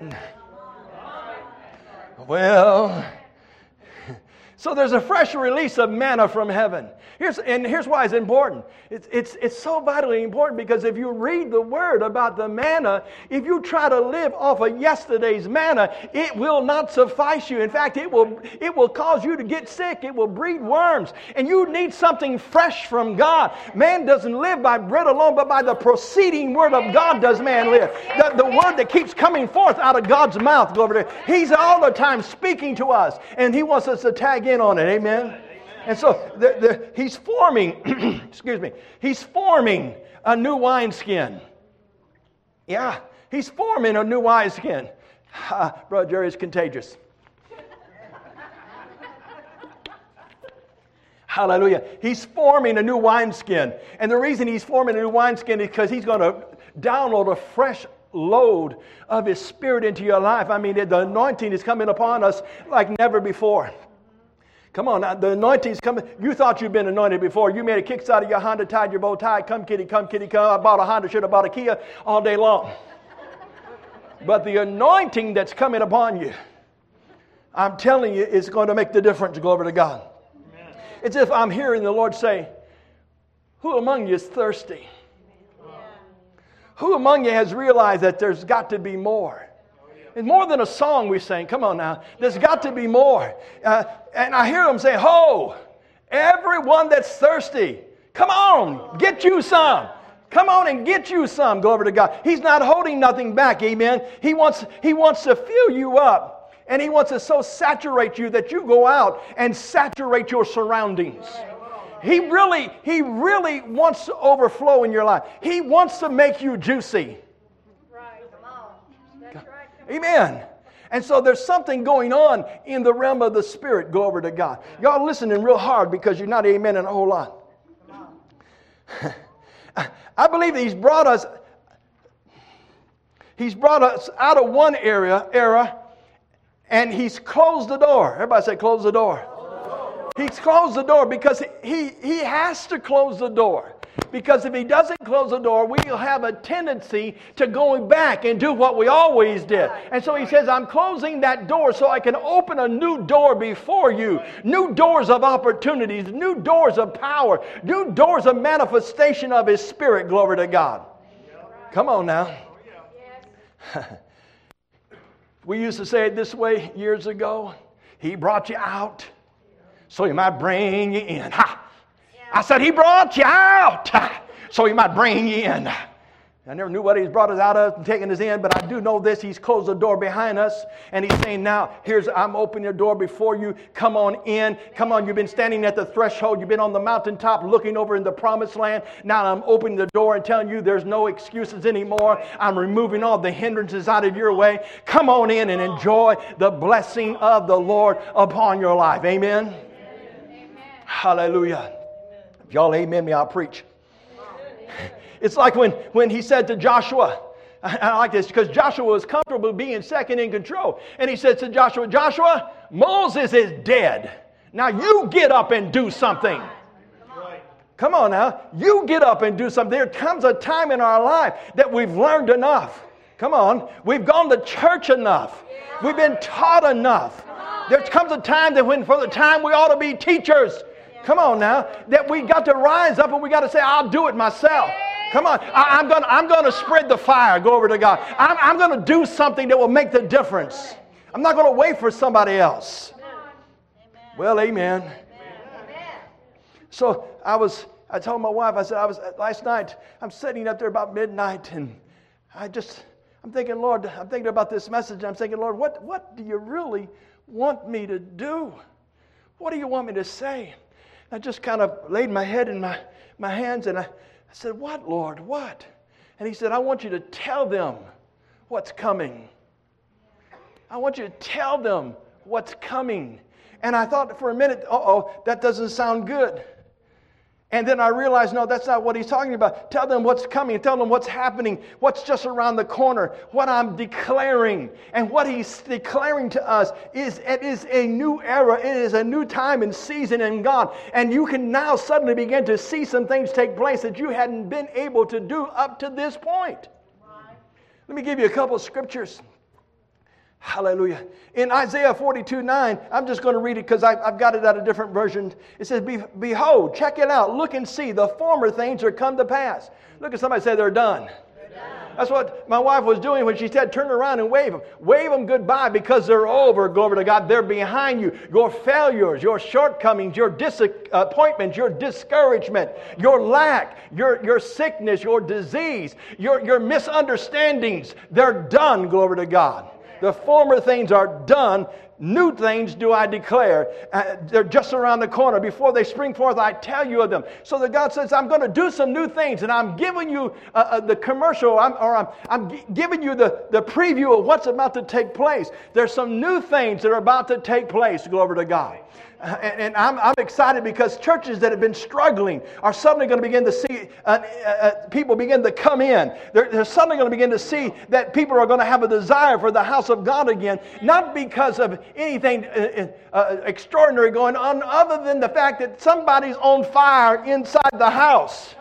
Well... So there's a fresh release of manna from heaven. Here's, and here's why it's important. It's, it's, it's so vitally important because if you read the word about the manna, if you try to live off of yesterday's manna, it will not suffice you. In fact, it will, it will cause you to get sick. It will breed worms. And you need something fresh from God. Man doesn't live by bread alone, but by the proceeding word of God does man live. The, the word that keeps coming forth out of God's mouth. Go over there. He's all the time speaking to us, and He wants us to tag in on it. Amen. Amen. And so the, the, he's forming, excuse me, he's forming a new wineskin. Yeah, he's forming a new wineskin. Ah, Brother Jerry is contagious. Hallelujah. He's forming a new wineskin. And the reason he's forming a new wineskin is because he's going to download a fresh load of His Spirit into your life. I mean, the anointing is coming upon us like never before. Come on, now, the anointing's coming. You thought you'd been anointed before. You made a kicks out of your Honda, tied your bow tie. Come, kitty, come, kitty, come. I bought a Honda, should have bought a Kia all day long. But the anointing that's coming upon you, I'm telling you, is going to make the difference. Glory to God. Amen. It's as if I'm hearing the Lord say, who among you is thirsty? Yeah. Who among you has realized that there's got to be more? It's more than a song we sing. Come on now. There's got to be more. Uh, and I hear them say, ho, everyone that's thirsty, come on, get you some. Come on and get you some. Glory to God. He's not holding nothing back. Amen. He wants, he wants to fill you up. And He wants to so saturate you that you go out and saturate your surroundings. He really, He really wants to overflow in your life. He wants to make you juicy. Right. Come on. That's right. Amen. And so there's something going on in the realm of the Spirit. Glory to God. Y'all listening real hard because you're not amening a whole lot. I believe that He's brought us, He's brought us out of one area, era, and He's closed the door. Everybody say, close the door. He's closed the door because he, he has to close the door. Because if He doesn't close the door, we'll have a tendency to going back and do what we always did. And so He says, I'm closing that door so I can open a new door before you. New doors of opportunities, new doors of power, new doors of manifestation of His Spirit. Glory to God. Come on now. We used to say it this way years ago. He brought you out so He might bring you in. Ha! I said, He brought you out so He might bring you in. I never knew what He's brought us out of and taken us in, but I do know this. He's closed the door behind us, and He's saying, now, here's, I'm opening the door before you. Come on in. Come on, you've been standing at the threshold. You've been on the mountaintop looking over in the promised land. Now I'm opening the door and telling you there's no excuses anymore. I'm removing all the hindrances out of your way. Come on in and enjoy the blessing of the Lord upon your life. Amen? Amen. Hallelujah. If y'all amen me, I'll preach. It's like when, when He said to Joshua, I, I like this because Joshua was comfortable being second in control. And He said to Joshua, Joshua, Moses is dead. Now you get up and do something. Come on now. You get up and do something. There comes a time in our life that we've learned enough. Come on. We've gone to church enough. We've been taught enough. There comes a time that when for the time we ought to be teachers. Come on now. That we got to rise up and we got to say, I'll do it myself. Come on. I, I'm going I'm going to spread the fire. Glory to God. I'm, I'm going to do something that will make the difference. I'm not going to wait for somebody else. Well, amen. So I was, I told my wife, I said, I was, last night, I'm sitting up there about midnight and I just, I'm thinking, Lord, I'm thinking about this message. And I'm thinking, Lord, what, what do you really want me to do? What do you want me to say? I just kind of laid my head in my, my hands and I, I said, what, Lord, what? And He said, I want you to tell them what's coming. I want you to tell them what's coming. And I thought for a minute, uh-oh, that doesn't sound good. And then I realized, no, that's not what He's talking about. Tell them what's coming. Tell them what's happening. What's just around the corner. What I'm declaring. And what He's declaring to us is it is a new era. It is a new time and season in God. And you can now suddenly begin to see some things take place that you hadn't been able to do up to this point. Right. Let me give you a couple of scriptures. Hallelujah. In Isaiah forty-two nine, I'm just going to read it because I've got it out of different versions. It says, behold, check it out. Look and see. The former things are come to pass. Look at somebody say they're done. They're done. That's what my wife was doing when she said, turn around and wave them. Wave them goodbye because they're over. Glory to God. They're behind you. Your failures, your shortcomings, your disappointments, your discouragement, your lack, your, your sickness, your disease, your, your misunderstandings, they're done. Glory to God. The former things are done. New things do I declare. Uh, they're just around the corner. Before they spring forth, I tell you of them. So that God says, I'm going to do some new things. And I'm giving you uh, uh, the commercial, I'm, or I'm, I'm g- giving you the, the preview of what's about to take place. There's some new things that are about to take place. Glory to God. Uh, and and I'm, I'm excited because churches that have been struggling are suddenly going to begin to see uh, uh, people begin to come in. They're, they're suddenly going to begin to see that people are going to have a desire for the house of God again, not because of anything uh, uh, extraordinary going on, other than the fact that somebody's on fire inside the house.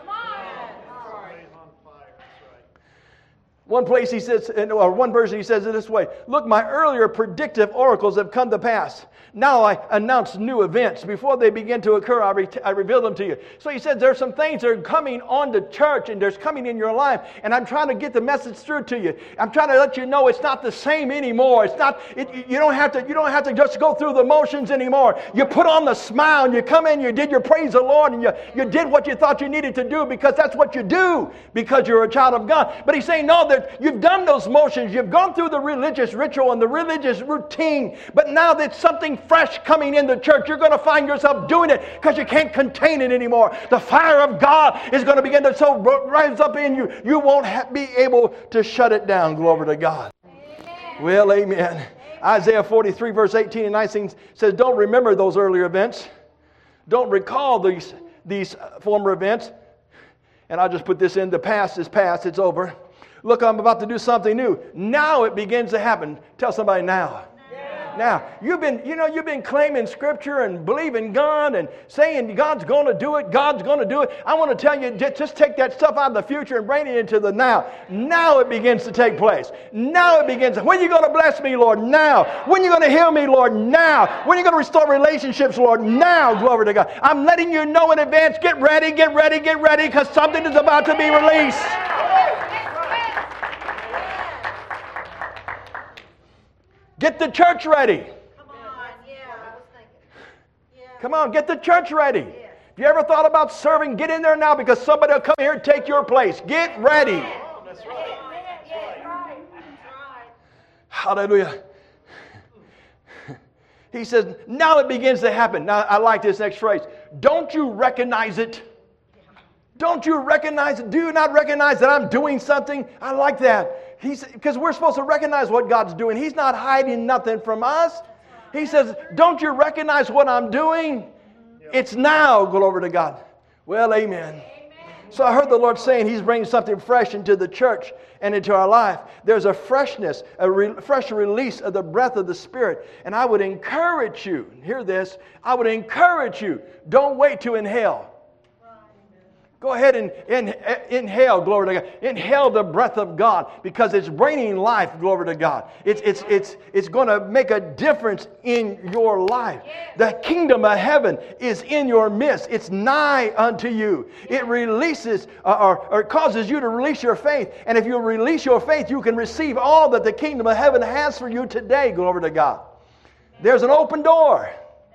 One place he says, or one version he says it this way, look, my earlier predictive oracles have come to pass. Now I announce new events. Before they begin to occur, I, re- I reveal them to you. So he said there's some things that are coming on the church and there's coming in your life. And I'm trying to get the message through to you. I'm trying to let you know it's not the same anymore. It's not, it, you don't have to, you don't have to just go through the motions anymore. You put on the smile and you come in, you did your praise the Lord, and you, you did what you thought you needed to do because that's what you do because you're a child of God. But he's saying, no, that you've done those motions. You've gone through the religious ritual and the religious routine. But now that something fresh coming in the church, you're going to find yourself doing it because you can't contain it anymore. The fire of God is going to begin to so rise up in you, you won't ha- be able to shut it down. Glory to God. Amen. Well, amen. Amen. Isaiah forty-three, verse eighteen and nineteen says, don't remember those earlier events. Don't recall these, these former events. And I'll just put this in. The past is past. It's over. Look, I'm about to do something new. Now it begins to happen. Tell somebody now. Now, you've been, you know, you've been claiming Scripture and believing God and saying God's going to do it, God's going to do it. I want to tell you, just take that stuff out of the future and bring it into the now. Now it begins to take place. Now it begins. When are you going to bless me, Lord? Now. When are you going to heal me, Lord? Now. When are you going to restore relationships, Lord? Now. Glory to God. I'm letting you know in advance. Get ready, get ready, get ready, because something is about to be released. Get the church ready. Come on, yeah, I was thinking. Yeah. Come on, get the church ready. Yeah. If you ever thought about serving, get in there now because somebody will come here and take your place. Get ready. Oh, that's right. That's right. That's right. Hallelujah. He says, now it begins to happen. Now, I like this next phrase. Don't you recognize it? Don't you recognize it? Do you not recognize that I'm doing something? I like that. He's, because we're supposed to recognize what God's doing. He's not hiding nothing from us. He says, don't you recognize what I'm doing? It's now. Glory to God. Well, amen. Amen. So I heard the Lord saying He's bringing something fresh into the church and into our life. There's a freshness, a re- fresh release of the breath of the Spirit. And I would encourage you, hear this, I would encourage you, don't wait to inhale. Go ahead and, and, and inhale, glory to God. Inhale the breath of God because it's bringing life, glory to God. It's, it's, it's, it's going to make a difference in your life. The kingdom of heaven is in your midst. It's nigh unto you. It releases uh, or, or causes you to release your faith. And if you release your faith, you can receive all that the kingdom of heaven has for you today, glory to God. There's an open door.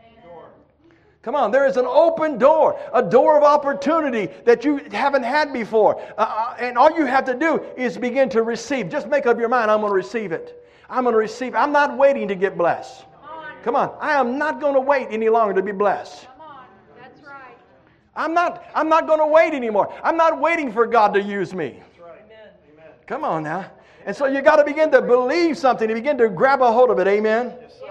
Come on, there is an open door, a door of opportunity that you haven't had before. Uh, and all you have to do is begin to receive. Just make up your mind, I'm going to receive it. I'm going to receive it. I'm not waiting to get blessed. Come on. Come on. I am not going to wait any longer to be blessed. Come on. That's right. I'm not, I'm not going to wait anymore. I'm not waiting for God to use me. That's right. Amen. Come on now. And so you got to begin to believe something and begin to grab a hold of it. Amen. Yes, sir.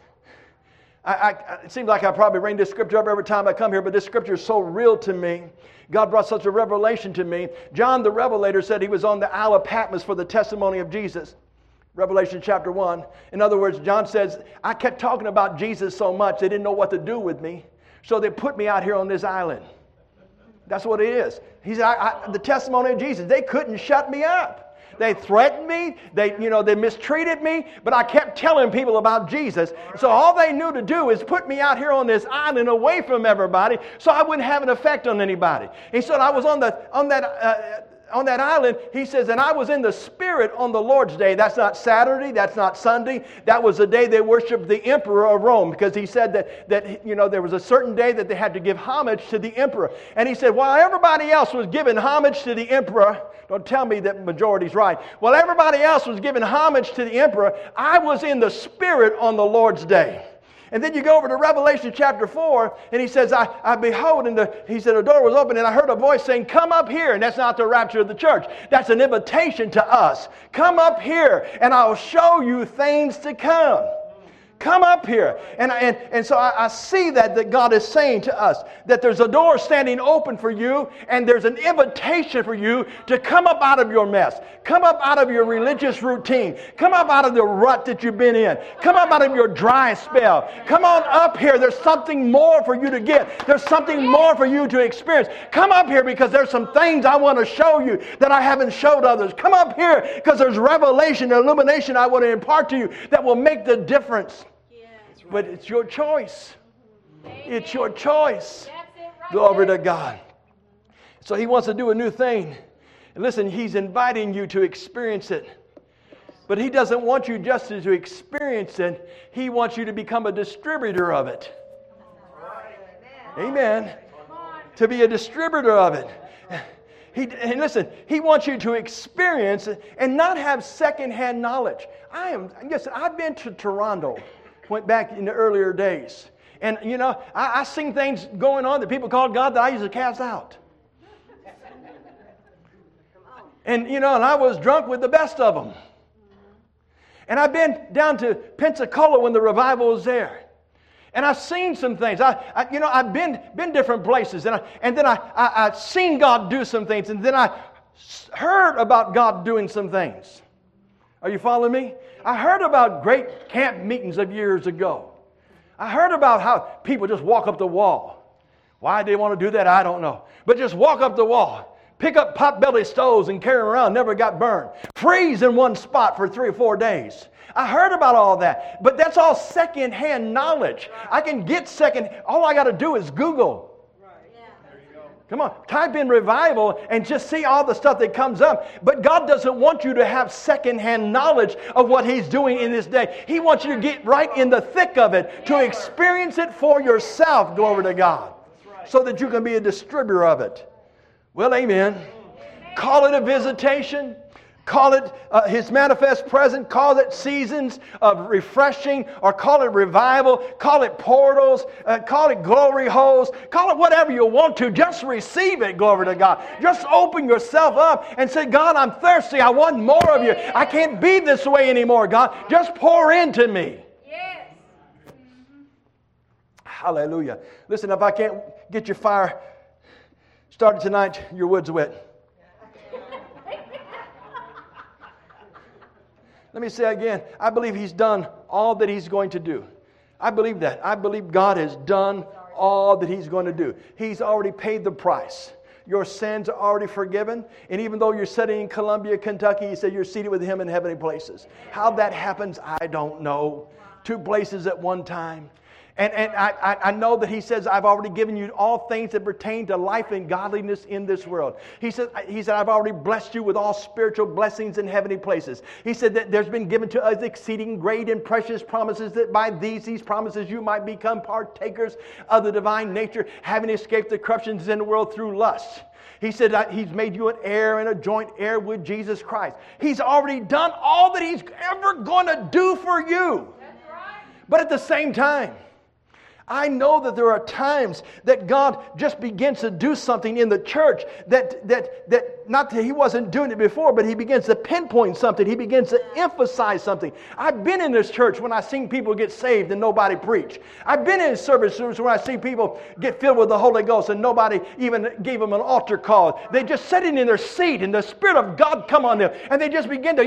I, I, it seems like I probably bring this scripture up every time I come here, but this scripture is so real to me. God brought such a revelation to me. John the Revelator said he was on the Isle of Patmos for the testimony of Jesus. Revelation chapter one. In other words, John says, I kept talking about Jesus so much, they didn't know what to do with me. So they put me out here on this island. That's what it is. He said, I, I, the testimony of Jesus, they couldn't shut me up. They threatened me, they, you know, they mistreated me, but I kept telling people about Jesus. So all they knew to do is put me out here on this island away from everybody so I wouldn't have an effect on anybody. He said I was on the on that uh, on that island, he says, and I was in the Spirit on the Lord's Day. That's not Saturday, that's not Sunday. That was the day they worshiped the Emperor of Rome, because he said that, that you know, there was a certain day that they had to give homage to the Emperor. And he said, while everybody else was giving homage to the Emperor, don't tell me that majority's right. While everybody else was giving homage to the Emperor, I was in the Spirit on the Lord's Day. And then you go over to Revelation chapter four, and he says, I, I behold, and the, he said, a door was open, and I heard a voice saying, come up here. And that's not the rapture of the church. That's an invitation to us. Come up here, and I'll show you things to come. Come up here. And, and, and so I, I see that, that God is saying to us that there's a door standing open for you, and there's an invitation for you to come up out of your mess. Come up out of your religious routine. Come up out of the rut that you've been in. Come up out of your dry spell. Come on up here. There's something more for you to get. There's something more for you to experience. Come up here because there's some things I want to show you that I haven't showed others. Come up here because there's revelation and illumination I want to impart to you that will make the difference. But it's your choice. It's your choice. That's it right Glory there. to God. So He wants to do a new thing. And listen, He's inviting you to experience it. But He doesn't want you just to experience it. He wants you to become a distributor of it. Amen. To be a distributor of it. He, and listen, He wants you to experience it and not have secondhand knowledge. I am, listen, I've been to Toronto, went back in the earlier days. And, you know, I, I seen things going on that people called God that I used to cast out. And, you know, and I was drunk with the best of them. And I've been down to Pensacola when the revival was there. And I've seen some things. I, I you know, I've been been different places, and I, and then I, I I've seen God do some things, and then I heard about God doing some things. Are you following me? I heard about great camp meetings of years ago. I heard about how people just walk up the wall. Why they want to do that, I don't know. But just walk up the wall, pick up pot-belly stoves and carry them around, never got burned. Freeze in one spot for three or four days. I heard about all that, but that's all second-hand knowledge. I can get second, all I got to do is Google. Come on, type in revival and just see all the stuff that comes up. But God doesn't want you to have second-hand knowledge of what He's doing in this day. He wants you to get right in the thick of it, to experience it for yourself, glory to God, so that you can be a distributor of it. Well, amen. Call it a visitation. Call it uh, His manifest presence. Call it seasons of refreshing, or call it revival. Call it portals. Uh, call it glory holes. Call it whatever you want to. Just receive it, glory to God. Just open yourself up and say, God, I'm thirsty. I want more of you. I can't be this way anymore, God. Just pour into me. Yes. Hallelujah. Listen, if I can't get your fire started tonight, your wood's wet. Let me say again, I believe He's done all that He's going to do. I believe that. I believe God has done all that He's going to do. He's already paid the price. Your sins are already forgiven. And even though you're sitting in Columbia, Kentucky, He said you're seated with Him in heavenly places. How that happens, I don't know. Two places at one time. And, and I, I know that He says, I've already given you all things that pertain to life and godliness in this world. He said, he said, I've already blessed you with all spiritual blessings in heavenly places. He said that there's been given to us exceeding great and precious promises, that by these, these promises you might become partakers of the divine nature, having escaped the corruptions in the world through lust. He said that He's made you an heir and a joint heir with Jesus Christ. He's already done all that He's ever going to do for you. That's right. But at the same time, I know that there are times that God just begins to do something in the church that, that, that not that He wasn't doing it before, but He begins to pinpoint something. He begins to emphasize something. I've been in this church when I've seen people get saved and nobody preach. I've been in services where I see people get filled with the Holy Ghost and nobody even gave them an altar call. They just sitting in their seat and the Spirit of God come on them and they just begin to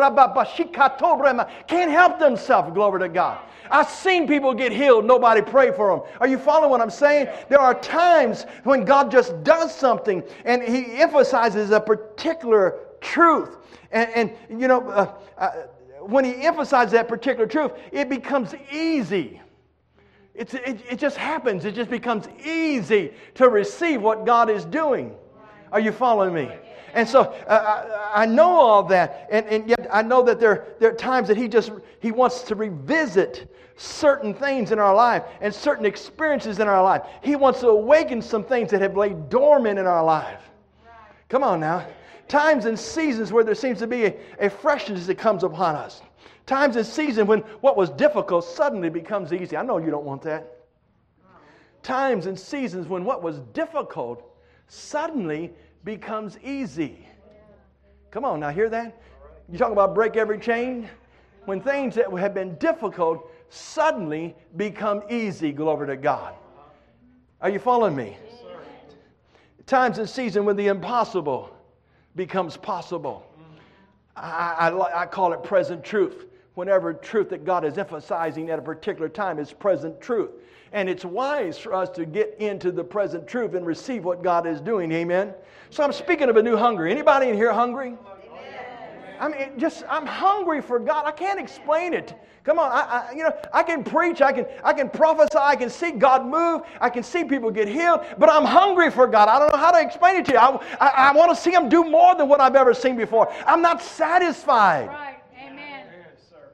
can't help themselves, glory to God. I've seen people get healed, nobody pray for them. Are you following what I'm saying? There are times when God just does something and He emphasizes a particular truth. And, and you know, uh, uh, when He emphasizes that particular truth, it becomes easy. It's, it, it just happens. It just becomes easy to receive what God is doing. Are you following me? And so uh, I, I know all that, and, and yet I know that there, there are times that He just He wants to revisit certain things in our life and certain experiences in our life. He wants to awaken some things that have laid dormant in our life. Come on now. Times and seasons where there seems to be a, a freshness that comes upon us. Times and seasons when what was difficult suddenly becomes easy. I know you don't want that. Times and seasons when what was difficult suddenly becomes easy. Come on now, hear that? You talk about break every chain? When things that have been difficult suddenly become easy, glory to God. Are you following me? Yes, sir. Times and seasons when the impossible becomes possible. I, I, I call it present truth. Whenever truth that God is emphasizing at a particular time is present truth. And it's wise for us to get into the present truth and receive what God is doing. Amen? So I'm speaking of a new hunger. Anybody in here hungry? I mean, just I'm hungry for God. I can't explain it Come on, I, I, you know, I can preach, I can, I can prophesy, I can see God move, I can see people get healed, but I'm hungry for God. I don't know how to explain it to you. I, I, I want to see Him do more than what I've ever seen before. I'm not satisfied. Right. Amen. Yes, sir.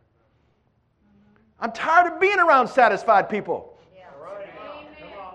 I'm tired of being around satisfied people. All right. Amen. Come on.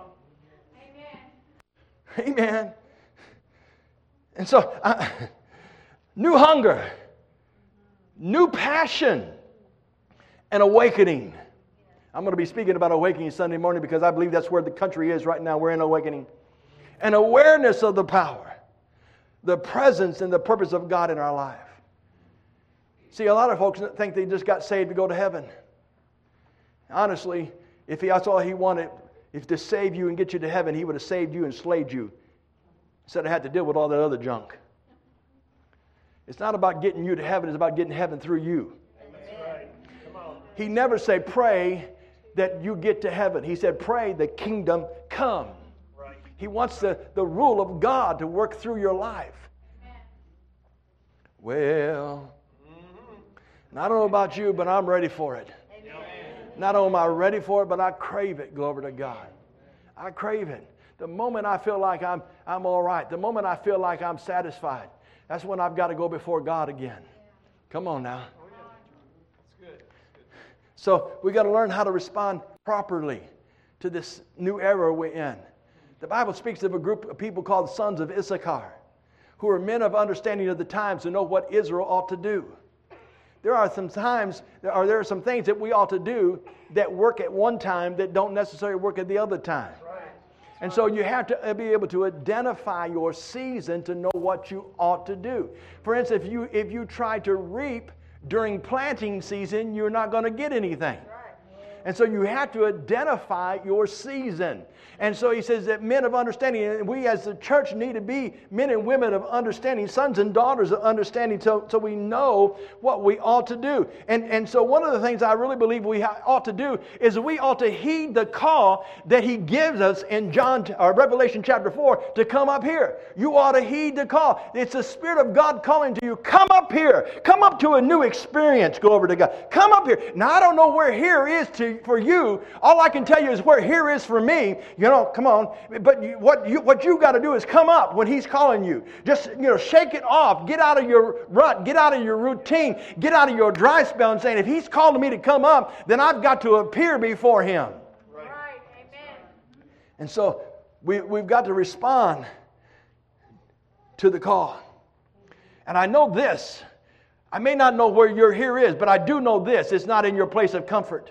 Amen. Amen. And so, uh, new hunger, new passion, and awakening. I'm going to be speaking about awakening Sunday morning because I believe that's where the country is right now. We're in awakening. An awareness of the power, the presence, and the purpose of God in our life. See, a lot of folks think they just got saved to go to heaven. Honestly, if that's all He wanted, if to save you and get you to heaven, He would have saved you and slaved you instead of had to deal with all that other junk. It's not about getting you to heaven, it's about getting heaven through you. He never said, pray that you get to heaven. He said, pray the kingdom come. Right. He wants the, the rule of God to work through your life. Amen. Well, and I don't know about you, but I'm ready for it. Not only am I ready for it, but I crave it, glory to God. I crave it. The moment I feel like I'm, I'm all right, the moment I feel like I'm satisfied, that's when I've got to go before God again. Come on now. So we got to learn how to respond properly to this new era we're in. The Bible speaks of a group of people called sons of Issachar, who are men of understanding of the times to know what Israel ought to do. There are some times, or there are some things that we ought to do that work at one time that don't necessarily work at the other time. And so you have to be able to identify your season to know what you ought to do. For instance, if you if you try to reap during planting season, you're not going to get anything. And so you have to identify your season. And so he says that men of understanding, and we as the church need to be men and women of understanding, sons and daughters of understanding, so, so we know what we ought to do. And, and so one of the things I really believe we ha- ought to do is we ought to heed the call that He gives us in John or Revelation chapter four to come up here. You ought to heed the call. It's the Spirit of God calling to you. Come up here. Come up to a new experience. Go over to God. Come up here. Now I don't know where here is to for you. All I can tell you is where here is for me. You know, come on. But you, what you what you got to do is come up when He's calling you. Just, you know, shake it off. Get out of your rut. Get out of your routine. Get out of your dry spell and saying, if He's calling me to come up, then I've got to appear before Him. Right. Amen. And so we, we've got to respond to the call. And I know this. I may not know where your here is, but I do know this. It's not in your place of comfort.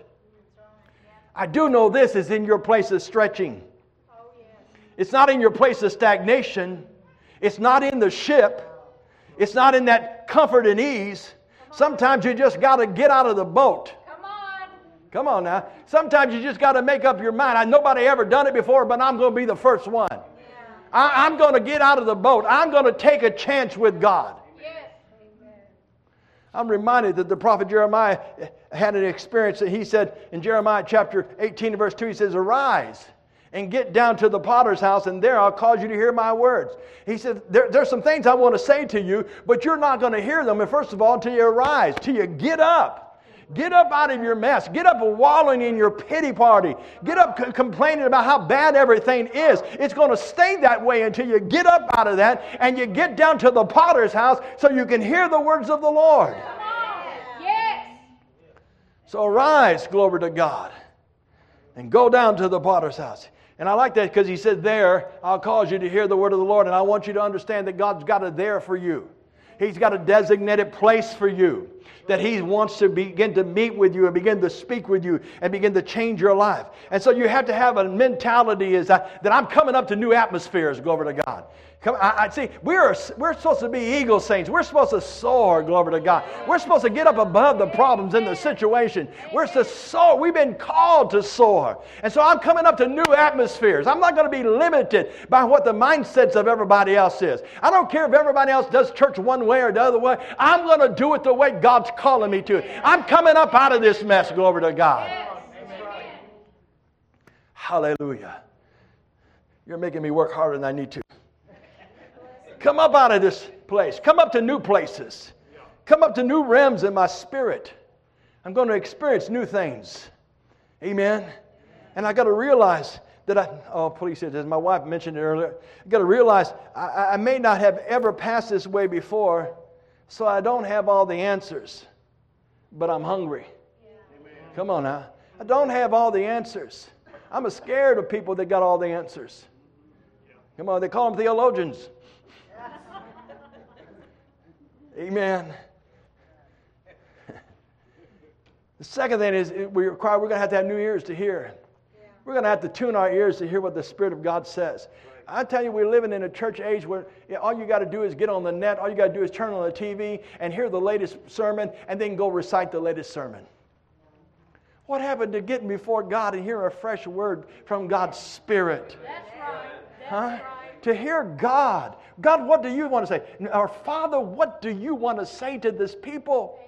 I do know this is in your place of stretching. Oh, yes. It's not in your place of stagnation. It's not in the ship. It's not in that comfort and ease. Sometimes you just got to get out of the boat. Come on. Come on now. Sometimes you just got to make up your mind. I, nobody ever done it before, but I'm going to be the first one. Yeah. I, I'm going to get out of the boat. I'm going to take a chance with God. Yes. Amen. I'm reminded that the prophet Jeremiah had an experience that he said in Jeremiah chapter eighteen and verse two, he says, arise and get down to the potter's house, and there I'll cause you to hear my words. He said, there, there's some things I want to say to you, but you're not going to hear them, and first of all, until you arise, till you get up. Get up out of your mess. Get up wallowing in your pity party. Get up c- complaining about how bad everything is. It's going to stay that way until you get up out of that and you get down to the potter's house so you can hear the words of the Lord. Come on. Yes. So arise, glory to God, and go down to the potter's house. And I like that because he said there, I'll cause you to hear the word of the Lord. And I want you to understand that God's got it there for you. He's got a designated place for you. That He wants to begin to meet with you and begin to speak with you and begin to change your life. And so you have to have a mentality is that, that I'm coming up to new atmospheres, glory to God. Come, I, I see, we're, we're supposed to be eagle saints. We're supposed to soar, glory to God. We're supposed to get up above the problems in the situation. We're to soar. We've been called to soar. And so I'm coming up to new atmospheres. I'm not going to be limited by what the mindsets of everybody else is. I don't care if everybody else does church one way or the other way. I'm going to do it the way God's calling me to. I'm coming up out of this mess, glory to God. Hallelujah. You're making me work harder than I need to. Come up out of this place. Come up to new places. Come up to new realms in my spirit. I'm going to experience new things. Amen. And I got to realize that I, oh, please, as my wife mentioned it earlier, I got to realize I, I may not have ever passed this way before, so I don't have all the answers, but I'm hungry. Yeah. Come on now. I don't have all the answers. I'm scared of people that got all the answers. Come on, they call them theologians. Amen. The second thing is we require, we're going to have to have new ears to hear. Yeah. We're going to have to tune our ears to hear what the Spirit of God says. Right. I tell you, we're living in a church age where you know, all you got to do is get on the net, all you got to do is turn on the T V and hear the latest sermon and then go recite the latest sermon. What happened to getting before God and hearing a fresh word from God's Spirit? That's right. That's huh? right. To hear God. God, what do you want to say? Our Father, what do you want to say to this people?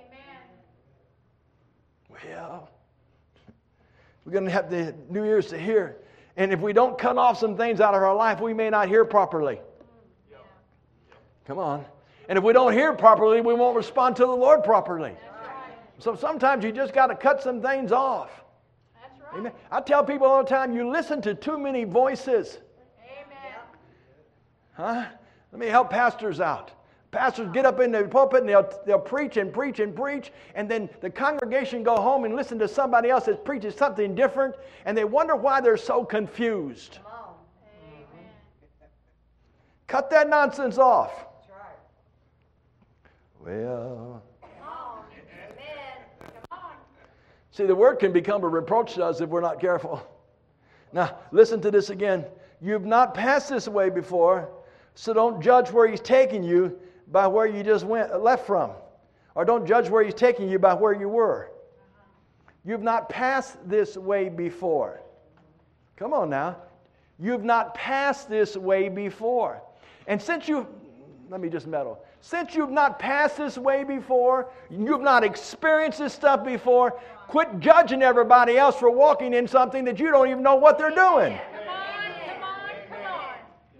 Well, we're going to have the new ears to hear. And if we don't cut off some things out of our life, we may not hear properly. Yeah. Come on. And if we don't hear properly, we won't respond to the Lord properly. That's right. So sometimes you just got to cut some things off. That's right. Amen. I tell people all the time, you listen to too many voices. Amen. Huh? Let me help pastors out. Pastors get up in the pulpit and they'll, they'll preach and preach and preach, and then the congregation go home and listen to somebody else that preaches something different, and they wonder why they're so confused. Come on. Amen. Cut that nonsense off. That's right. Well, Come on. Amen. Come on. see, the word can become a reproach to us if we're not careful. Now, listen to this again. You've not passed this way before, so don't judge where He's taking you by where you just went left from. Or don't judge where He's taking you by where you were. You've not passed this way before. Come on now. You've not passed this way before. And since you've, let me just meddle. Since you've not passed this way before, you've not experienced this stuff before, quit judging everybody else for walking in something that you don't even know what they're doing. Come on, come on, come on.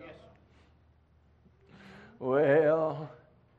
Well,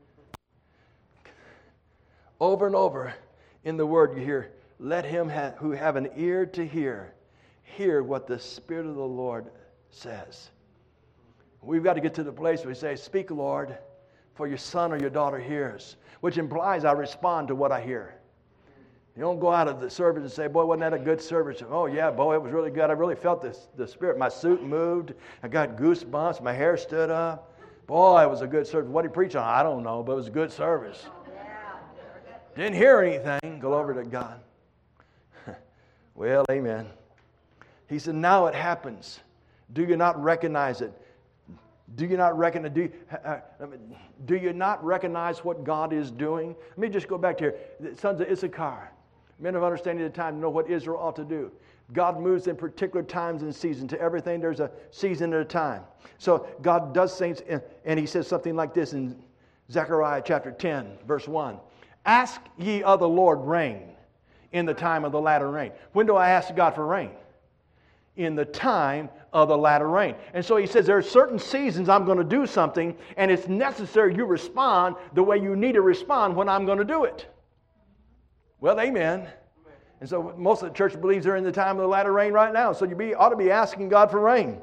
over and over in the Word you hear, let him ha- who have an ear to hear, hear what the Spirit of the Lord says. We've got to get to the place where we say, speak, Lord, for your son or your daughter hears, which implies I respond to what I hear. You don't go out of the service and say, boy, wasn't that a good service? Oh, yeah, boy, it was really good. I really felt this, the Spirit. My suit moved. I got goosebumps. My hair stood up. Boy, it was a good service. What did he preach on? I don't know, but it was a good service. Didn't hear anything. Glory to God. Well, amen. He said, now it happens. Do you not recognize it? Do you not recognize? Do you, uh, do you not recognize what God is doing? Let me just go back to here. The sons of Issachar, men of understanding of the time, know what Israel ought to do. God moves in particular times and seasons. To everything, there's a season at a time. So God does things, and, and He says something like this in Zechariah chapter ten, verse one. Ask ye of the Lord rain in the time of the latter rain. When do I ask God for rain? In the time of the latter rain. And so He says there are certain seasons I'm going to do something, and it's necessary you respond the way you need to respond when I'm going to do it. Well, amen. And so most of the church believes they're in the time of the latter rain right now. So you be, ought to be asking God for rain.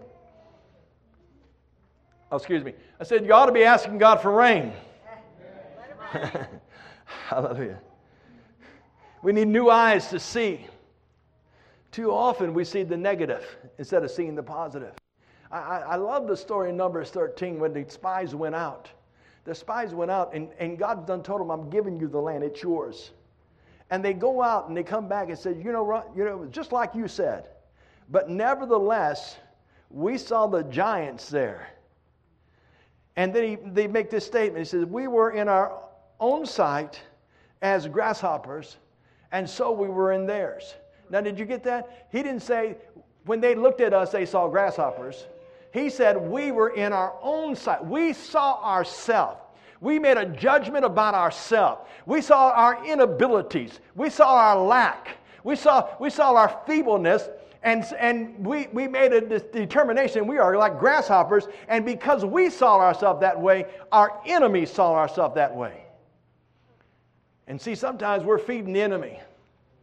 Oh, excuse me. I said you ought to be asking God for rain. Hallelujah. We need new eyes to see. Too often we see the negative instead of seeing the positive. I, I, I love the story in Numbers thirteen when the spies went out. The spies went out and, and God done told them, I'm giving you the land, it's yours. And they go out and they come back and say, you know, you know, just like you said. But nevertheless, we saw the giants there. And then he, they make this statement. He says, we were in our own sight as grasshoppers, and so we were in theirs. Now, did you get that? He didn't say, when they looked at us, they saw grasshoppers. He said, we were in our own sight. We saw ourselves. We made a judgment about ourselves. We saw our inabilities. We saw our lack. We saw, we saw our feebleness. And, and we, we made a determination we are like grasshoppers. And because we saw ourselves that way, our enemies saw ourselves that way. And see, sometimes we're feeding the enemy.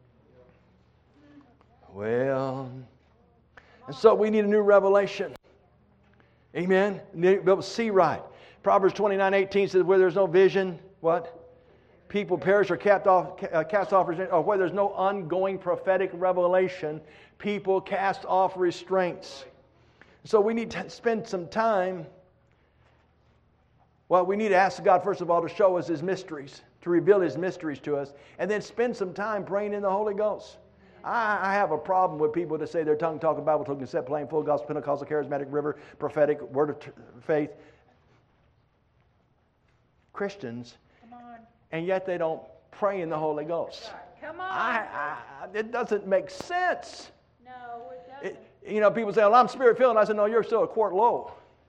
Well, and so we need a new revelation. Amen? Need to be able to see right. Proverbs twenty-nine eighteen says, where there's no vision, what? People perish or cast off, uh, cast off, or where there's no ongoing prophetic revelation, people cast off restraints. So we need to spend some time. Well, we need to ask God, first of all, to show us His mysteries, to reveal His mysteries to us, and then spend some time praying in the Holy Ghost. I, I have a problem with people that say they're tongue talking, Bible talking, set playing, full gospel, Pentecostal, charismatic, river, prophetic, word of t- faith. Christians, and yet they don't pray in the Holy Ghost. Come on. I, I, it doesn't make sense. No, it doesn't. It, you know, people say, well, I'm spirit-filled. And I said, no, you're still a quart low.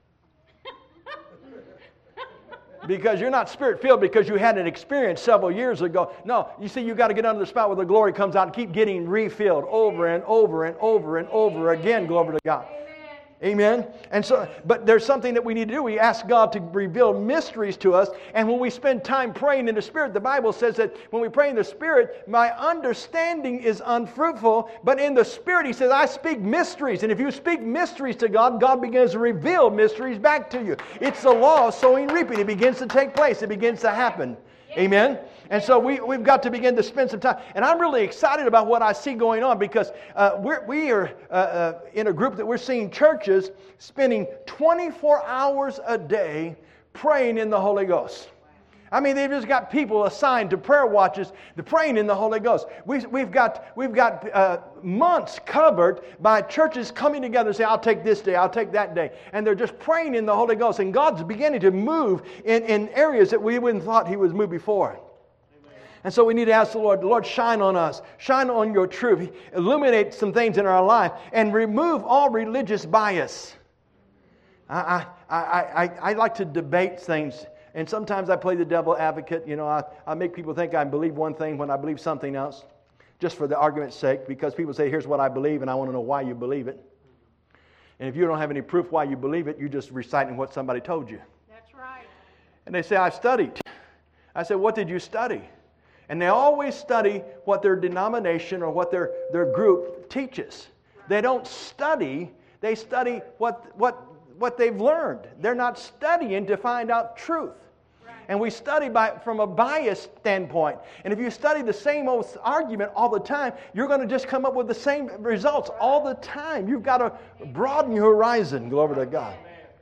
Because you're not spirit-filled because you had an experience several years ago. No, you see, you've got to get under the spout where the glory comes out and keep getting refilled over and over and over and over again. Glory to God. Amen. And so, but there's something that we need to do. We ask God to reveal mysteries to us. And when we spend time praying in the Spirit, the Bible says that when we pray in the Spirit, my understanding is unfruitful. But in the Spirit, He says, I speak mysteries. And if you speak mysteries to God, God begins to reveal mysteries back to you. It's the law of sowing and reaping. It begins to take place. It begins to happen. Amen. And so we, we've got to begin to spend some time. And I'm really excited about what I see going on because uh, we're, we are uh, uh, in a group that we're seeing churches spending twenty-four hours a day praying in the Holy Ghost. I mean, they've just got people assigned to prayer watches, to praying in the Holy Ghost. We, we've got, we've got uh, months covered by churches coming together and say, I'll take this day, I'll take that day. And they're just praying in the Holy Ghost. And God's beginning to move in, in areas that we wouldn't thought He would move before. Amen. And so we need to ask the Lord, Lord, shine on us. Shine on your truth. Illuminate some things in our life. And remove all religious bias. I, I, I, I, I like to debate things. And sometimes I play the devil advocate. You know, I, I make people think I believe one thing when I believe something else, just for the argument's sake, because people say, here's what I believe, and I want to know why you believe it. And if you don't have any proof why you believe it, you're just reciting what somebody told you. That's right. And they say, I've studied. I said, what did you study? And they always study what their denomination or what their, their group teaches. They don't study, they study what, what, what they've learned. They're not studying to find out truth. And we study by, from a biased standpoint. And if you study the same old argument all the time, you're going to just come up with the same results all the time. You've got to broaden your horizon. Glory to God.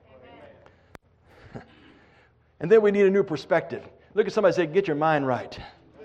And then we need a new perspective. Look at somebody and say, get your mind right.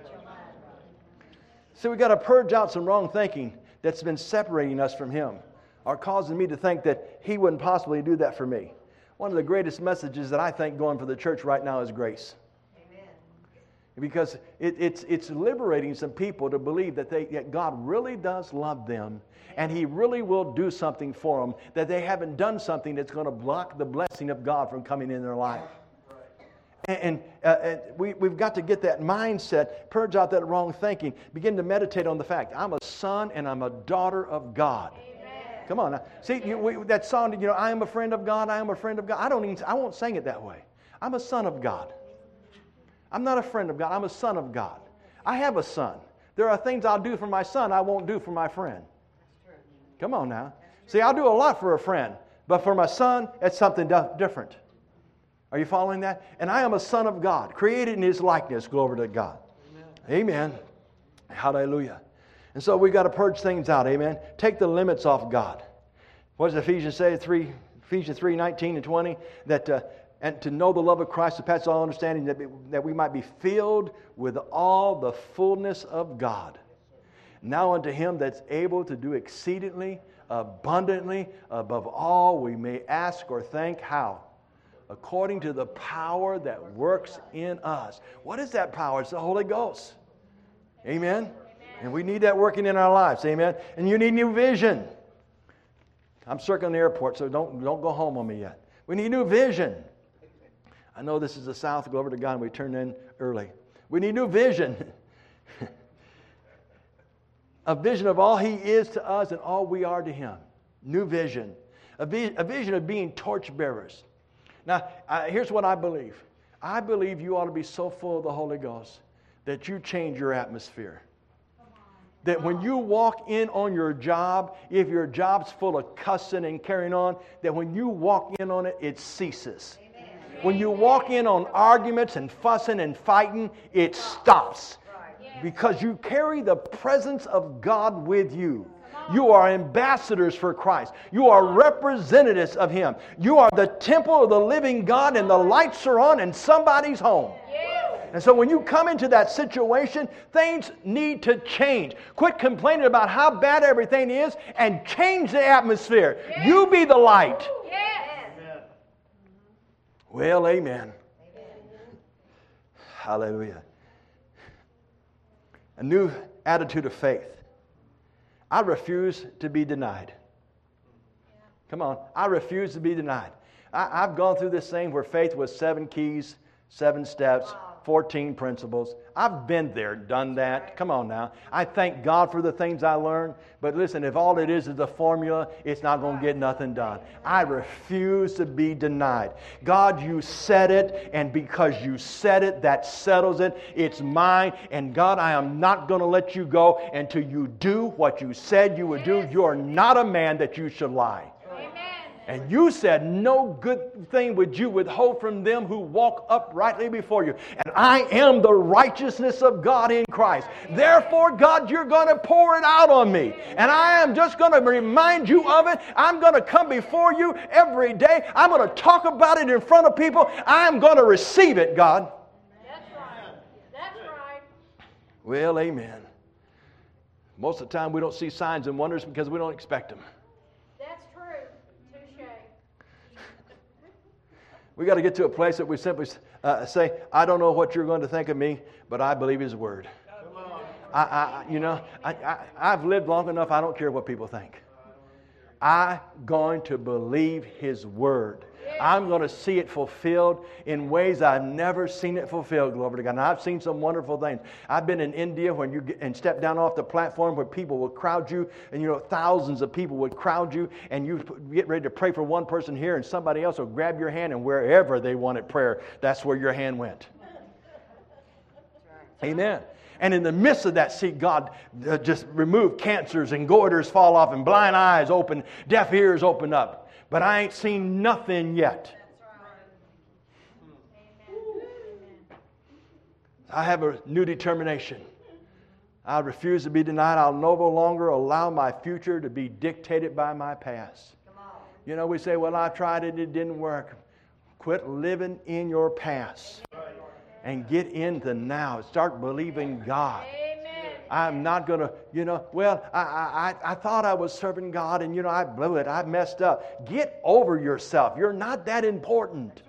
So we've got to purge out some wrong thinking that's been separating us from Him, or causing me to think that He wouldn't possibly do that for me. One of the greatest messages that I think going for the church right now is grace. Amen. Because it, it's, it's liberating some people to believe that, they, that God really does love them and He really will do something for them, that they haven't done something that's going to block the blessing of God from coming in their life. And, and, uh, and we, we've got to get that mindset, purge out that wrong thinking, begin to meditate on the fact, I'm a son and I'm a daughter of God. Come on now. See, you, we, that song, you know, I am a friend of God, I am a friend of God. I don't even, I won't sing it that way. I'm a son of God. I'm not a friend of God. I'm a son of God. I have a son. There are things I'll do for my son I won't do for my friend. Come on now. See, I'll do a lot for a friend, but for my son, it's something different. Are you following that? And I am a son of God, created in His likeness. Glory to God. Amen. Amen. Hallelujah. And so we've got to purge things out, amen? Take the limits off God. What does Ephesians say? three, Ephesians three, nineteen and twenty, that uh, and to know the love of Christ, to pass all understanding, that, be, that we might be filled with all the fullness of God. Now unto Him that's able to do exceedingly, abundantly, above all we may ask or think. How? According to the power that works in us. What is that power? It's the Holy Ghost. Amen? And we need that working in our lives, amen? And you need new vision. I'm circling the airport, so don't, don't go home on me yet. We need new vision. I know this is the South, glory to God, and we turn in early. We need new vision. A vision of all He is to us and all we are to Him. New vision. A, vi- a vision of being torchbearers. Now, I, here's what I believe. I believe you ought to be so full of the Holy Ghost that you change your atmosphere. That when you walk in on your job, if your job's full of cussing and carrying on, that when you walk in on it, it ceases. Amen. When you walk in on arguments and fussing and fighting, it stops. Because you carry the presence of God with you. You are ambassadors for Christ. You are representatives of Him. You are the temple of the living God, and the lights are on in somebody's home. And so when you come into that situation, things need to change. Quit complaining about how bad everything is and change the atmosphere. Yes. You be the light. Yes. Amen. Well, amen. Amen. Hallelujah. A new attitude of faith. I refuse to be denied. Come on. I refuse to be denied. I, I've gone through this thing where faith was seven keys, seven steps, fourteen principles. I've been there, done that. Come on now. I thank God for the things I learned. But listen, if all it is is a formula, it's not going to get nothing done. I refuse to be denied. God, you said it, and because you said it, that settles it. It's mine. And God, I am not going to let you go until you do what you said you would do. You are not a man that you should lie. And you said, no good thing would you withhold from them who walk uprightly before you. And I am the righteousness of God in Christ. Therefore, God, you're going to pour it out on me. And I am just going to remind you of it. I'm going to come before you every day. I'm going to talk about it in front of people. I'm going to receive it, God. That's right. That's right. Well, amen. Most of the time we don't see signs and wonders because we don't expect them. We got to get to a place that we simply uh, say, I don't know what you're going to think of me, but I believe His Word. I, I, you know, I, I, I've lived long enough, I don't care what people think. I'm going to believe His Word. I'm going to see it fulfilled in ways I've never seen it fulfilled, glory to God. And I've seen some wonderful things. I've been in India when you get, and step down off the platform where people will crowd you, and you know, thousands of people would crowd you, and you get ready to pray for one person here, and somebody else will grab your hand, and wherever they wanted prayer, that's where your hand went. Amen. And in the midst of that, see God uh, just remove cancers and goiters fall off and blind eyes open, deaf ears open up. But I ain't seen nothing yet. I have a new determination. I refuse to be denied. I'll no longer allow my future to be dictated by my past. You know, we say, well, I tried it, it didn't work. Quit living in your past and get into now. Start believing God. I'm not going to, you know, well, I, I I thought I was serving God and, you know, I blew it. I messed up. Get over yourself. You're not that important.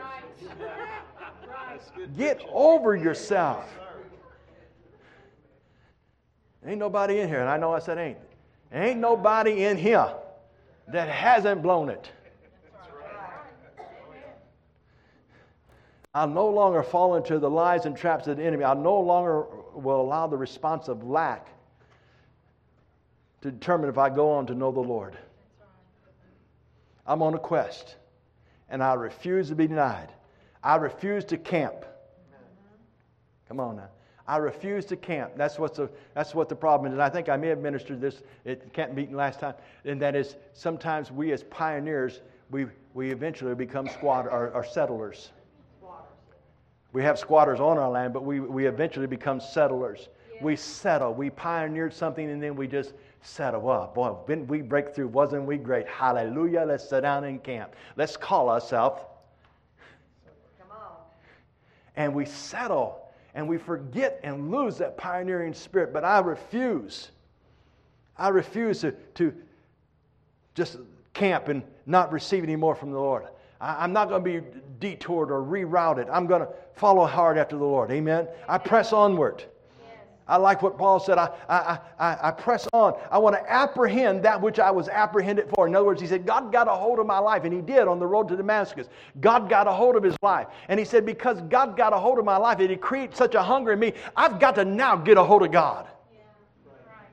Get over yourself. Ain't nobody in here, and I know I said ain't. Ain't nobody in here that hasn't blown it. I'll no longer fall into the lies and traps of the enemy. I'll no longer will allow the response of lack to determine if I go on to know the Lord. I'm on a quest, and I refuse to be denied. I refuse to camp. Come on now. I refuse to camp. That's what's the, that's what the problem is. And I think I may have ministered this at camp meeting last time, and that is sometimes we as pioneers, we, we eventually become squatter or, or settlers. We have squatters on our land, but we, we eventually become settlers. Yeah. We settle. We pioneered something, and then we just settle up. Boy, didn't we break through? Wasn't we great? Hallelujah. Let's sit down and camp. Let's call ourselves. Come on. And we settle, and we forget and lose that pioneering spirit. But I refuse. I refuse to, to just camp and not receive any more from the Lord. I'm not going to be detoured or rerouted. I'm going to follow hard after the Lord. Amen. I press onward. I like what Paul said. I, I, I, I press on. I want to apprehend that which I was apprehended for. In other words, he said, God got a hold of my life. And he did on the road to Damascus. God got a hold of his life. And he said, because God got a hold of my life, and he created such a hunger in me, I've got to now get a hold of God. Yeah. Right.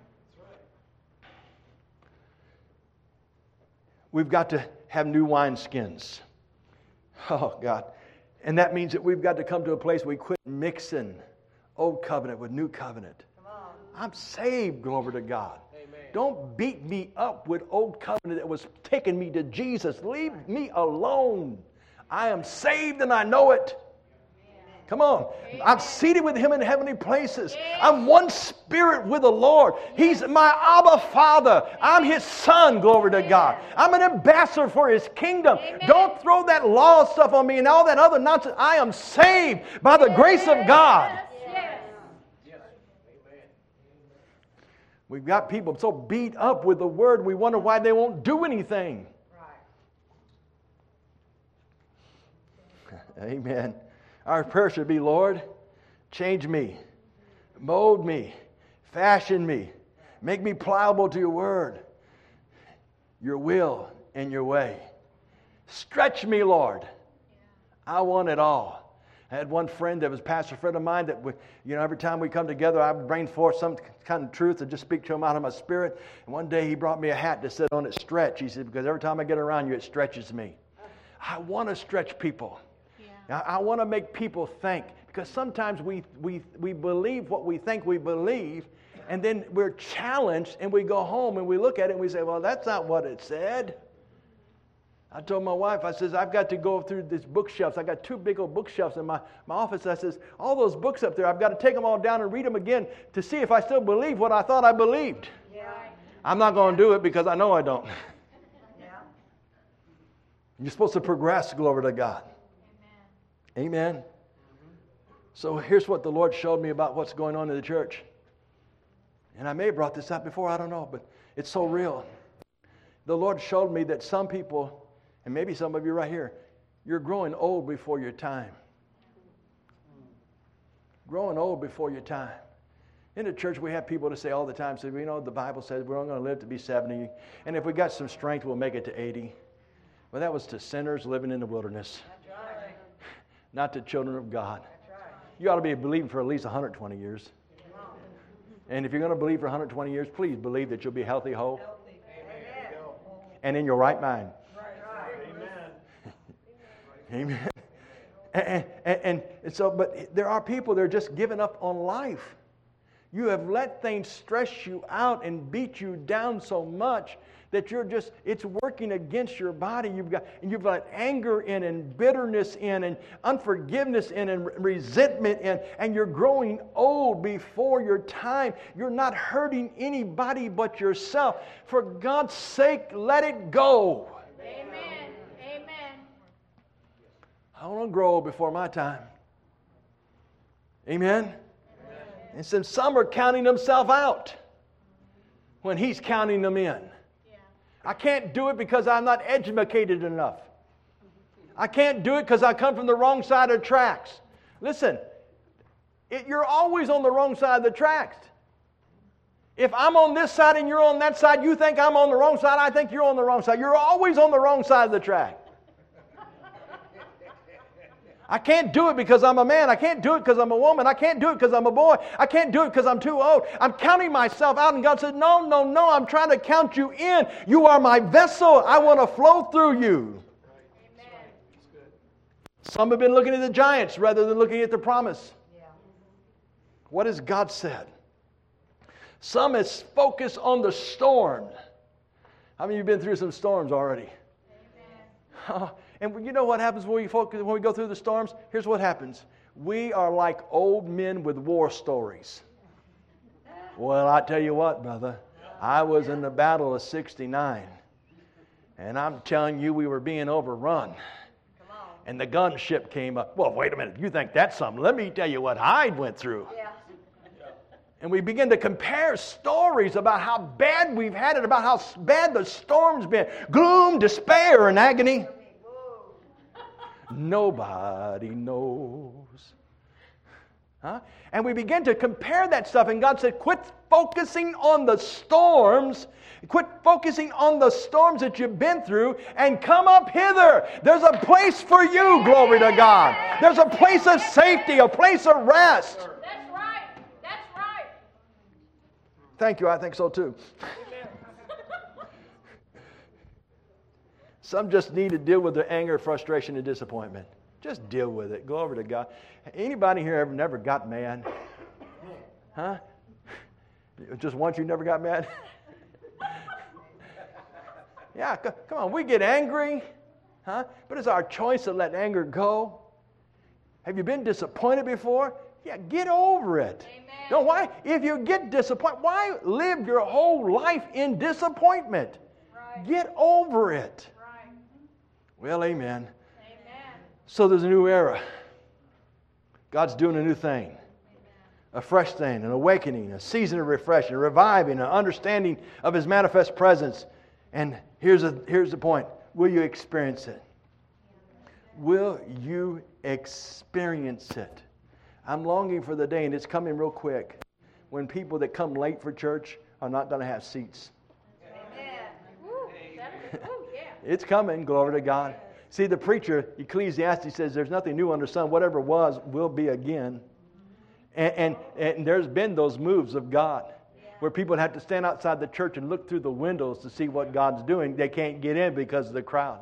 We've got to have new wineskins. Oh, God. And that means that we've got to come to a place where we quit mixing old covenant with new covenant. I'm saved, glory to God. Amen. Don't beat me up with old covenant that was taking me to Jesus. Leave me alone. I am saved and I know it. Come on. I'm seated with Him in heavenly places. I'm one spirit with the Lord. He's my Abba Father. I'm His Son, glory to God. I'm an ambassador for His kingdom. Don't throw that law stuff on me and all that other nonsense. I am saved by the grace of God. We've got people so beat up with the Word, we wonder why they won't do anything. Amen. Our prayer should be, Lord, change me, mold me, fashion me, make me pliable to your word, your will, and your way. Stretch me, Lord. I want it all. I had one friend that was a pastor friend of mine that, we, you know, every time we come together, I would bring forth some kind of truth and just speak to him out of my spirit. And one day he brought me a hat that said on it, stretch. He said, because every time I get around you, it stretches me. I want to stretch people. I, I want to make people think, because sometimes we, we, we believe what we think we believe, and then we're challenged, and we go home and we look at it and we say, well, that's not what it said. I told my wife, I says, I've got to go through these bookshelves. I got two big old bookshelves in my, my office. I says, all those books up there, I've got to take them all down and read them again to see if I still believe what I thought I believed. Yeah. I'm not going to do it because I know I don't. Yeah. You're supposed to progress, glory to God. Amen. So here's what the Lord showed me about what's going on in the church. And I may have brought this up before, I don't know, but it's so real. The Lord showed me that some people, and maybe some of you right here, you're growing old before your time. Growing old before your time. In the church, we have people to say all the time, say, you know, the Bible says we're only going to live to be seventy, and if we got some strength, we'll make it to eighty. Well, that was to sinners living in the wilderness. Not to children of God. You ought to be believing for at least one hundred twenty years. And if you're going to believe for one hundred twenty years, please believe that you'll be healthy, whole, and in your right mind. Amen. Amen. And, and, and so, but there are people that are just giving up on life. You have let things stress you out and beat you down so much that you're just, it's working against your body. You've got, and you've got anger in and bitterness in and unforgiveness in and resentment in, and you're growing old before your time. You're not hurting anybody but yourself. For God's sake, let it go. Amen. Amen. I don't want to grow old before my time. Amen? Amen. And since some are counting themselves out when He's counting them in. I can't do it because I'm not educated enough. I can't do it because I come from the wrong side of the tracks. Listen, it, you're always on the wrong side of the tracks. If I'm on this side and you're on that side, you think I'm on the wrong side, I think you're on the wrong side. You're always on the wrong side of the track. I can't do it because I'm a man. I can't do it because I'm a woman. I can't do it because I'm a boy. I can't do it because I'm too old. I'm counting myself out, and God said, no, no, no, I'm trying to count you in. You are my vessel. I want to flow through you. Amen. Some have been looking at the giants rather than looking at the promise. Yeah. What has God said? Some is focused on the storm. How many of you have been through some storms already? Amen. And you know what happens when we focus, when we go through the storms? Here's what happens. We are like old men with war stories. Well, I tell you what, brother. I was in the battle of sixty-nine. And I'm telling you, we were being overrun. And the gunship came up. Well, wait a minute. You think that's something? Let me tell you what I went through. Yeah. And we begin to compare stories about how bad we've had it, about how bad the storm's been. Gloom, despair, and agony. Nobody knows. Huh? And we begin to compare that stuff, and God said, quit focusing on the storms. Quit focusing on the storms that you've been through and come up hither. There's a place for you, glory to God. There's a place of safety, a place of rest. That's right. That's right. Thank you. I think so too. Some just need to deal with their anger, frustration, and disappointment. Just deal with it. Glory to God. Anybody here ever never got mad? Huh? Just once you never got mad? Yeah, c- come on, we get angry, huh? But it's our choice to let anger go. Have you been disappointed before? Yeah, get over it. Amen. No, why? If you get disappointed, why live your whole life in disappointment? Right. Get over it. Right. Well, amen. Amen. So there's a new era. God's doing a new thing. A fresh thing, an awakening, a season of refreshing, a reviving, an understanding of His manifest presence. And here's, a, here's the point. Will you experience it? Will you experience it? I'm longing for the day, and it's coming real quick, when people that come late for church are not going to have seats. Amen. Woo. That- woo, yeah. It's coming, glory to God. See, the preacher, Ecclesiastes, says there's nothing new under the sun. Whatever was will be again. And, and, and there's been those moves of God where people have to stand outside the church and look through the windows to see what God's doing. They can't get in because of the crowd.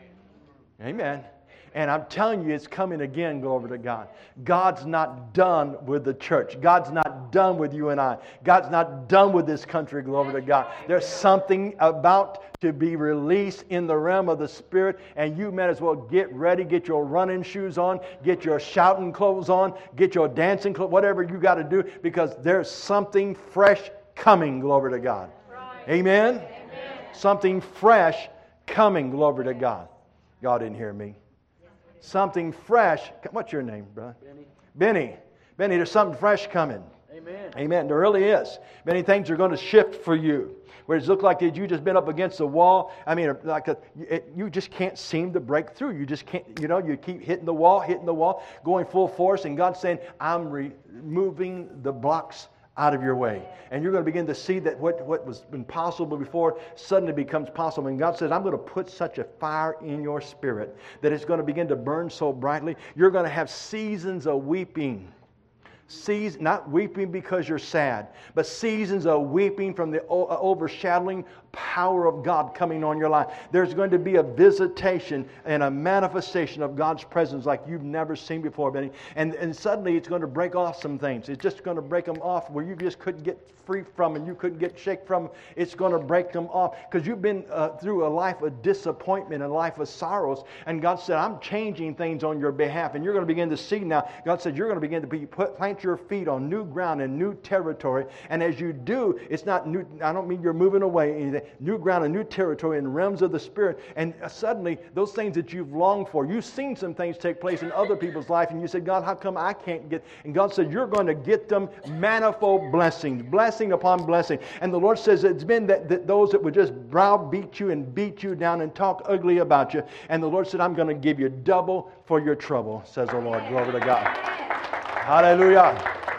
Amen. And I'm telling you, it's coming again, glory to God. God's not done with the church. God's not done with you and I. God's not done with this country, glory to God. There's something about to be released in the realm of the Spirit, and you might as well get ready, get your running shoes on, get your shouting clothes on, get your dancing clothes, whatever you got to do, because there's something fresh coming, glory to God. Right. Amen? Amen. Something fresh coming, glory to God. God didn't hear me. Something fresh. What's your name, brother? Benny. Benny. Benny, there's something fresh coming. Amen. Amen. There really is. Many things are going to shift for you. Where it's looked like that you just been up against a wall. I mean, like a, it, you just can't seem to break through. You just can't, you know, you keep hitting the wall, hitting the wall, going full force. And God's saying, I'm removing the blocks out of your way. And you're going to begin to see that what, what was impossible before suddenly becomes possible. And God says, I'm going to put such a fire in your spirit that it's going to begin to burn so brightly. You're going to have seasons of weeping. Seasons, not weeping because you're sad, but seasons of weeping from the overshadowing power of God coming on your life. There's going to be a visitation and a manifestation of God's presence like you've never seen before, Benny. And, and suddenly it's going to break off some things. It's just going to break them off where you just couldn't get free from and you couldn't get shaken from. It's going to break them off because you've been uh, through a life of disappointment, a life of sorrows. And God said, I'm changing things on your behalf. And you're going to begin to see now. God said, you're going to begin to be put, plant your feet on new ground and new territory. And as you do, it's not new. I don't mean you're moving away. Anything. New ground and new territory in realms of the Spirit. And suddenly, those things that you've longed for, you've seen some things take place in other people's life, and you said, God, how come I can't get? And God said, you're going to get them manifold blessings, blessing upon blessing. And the Lord says it's been that, that those that would just browbeat you and beat you down and talk ugly about you. And the Lord said, I'm going to give you double for your trouble, says the Lord. Glory to God. Hallelujah.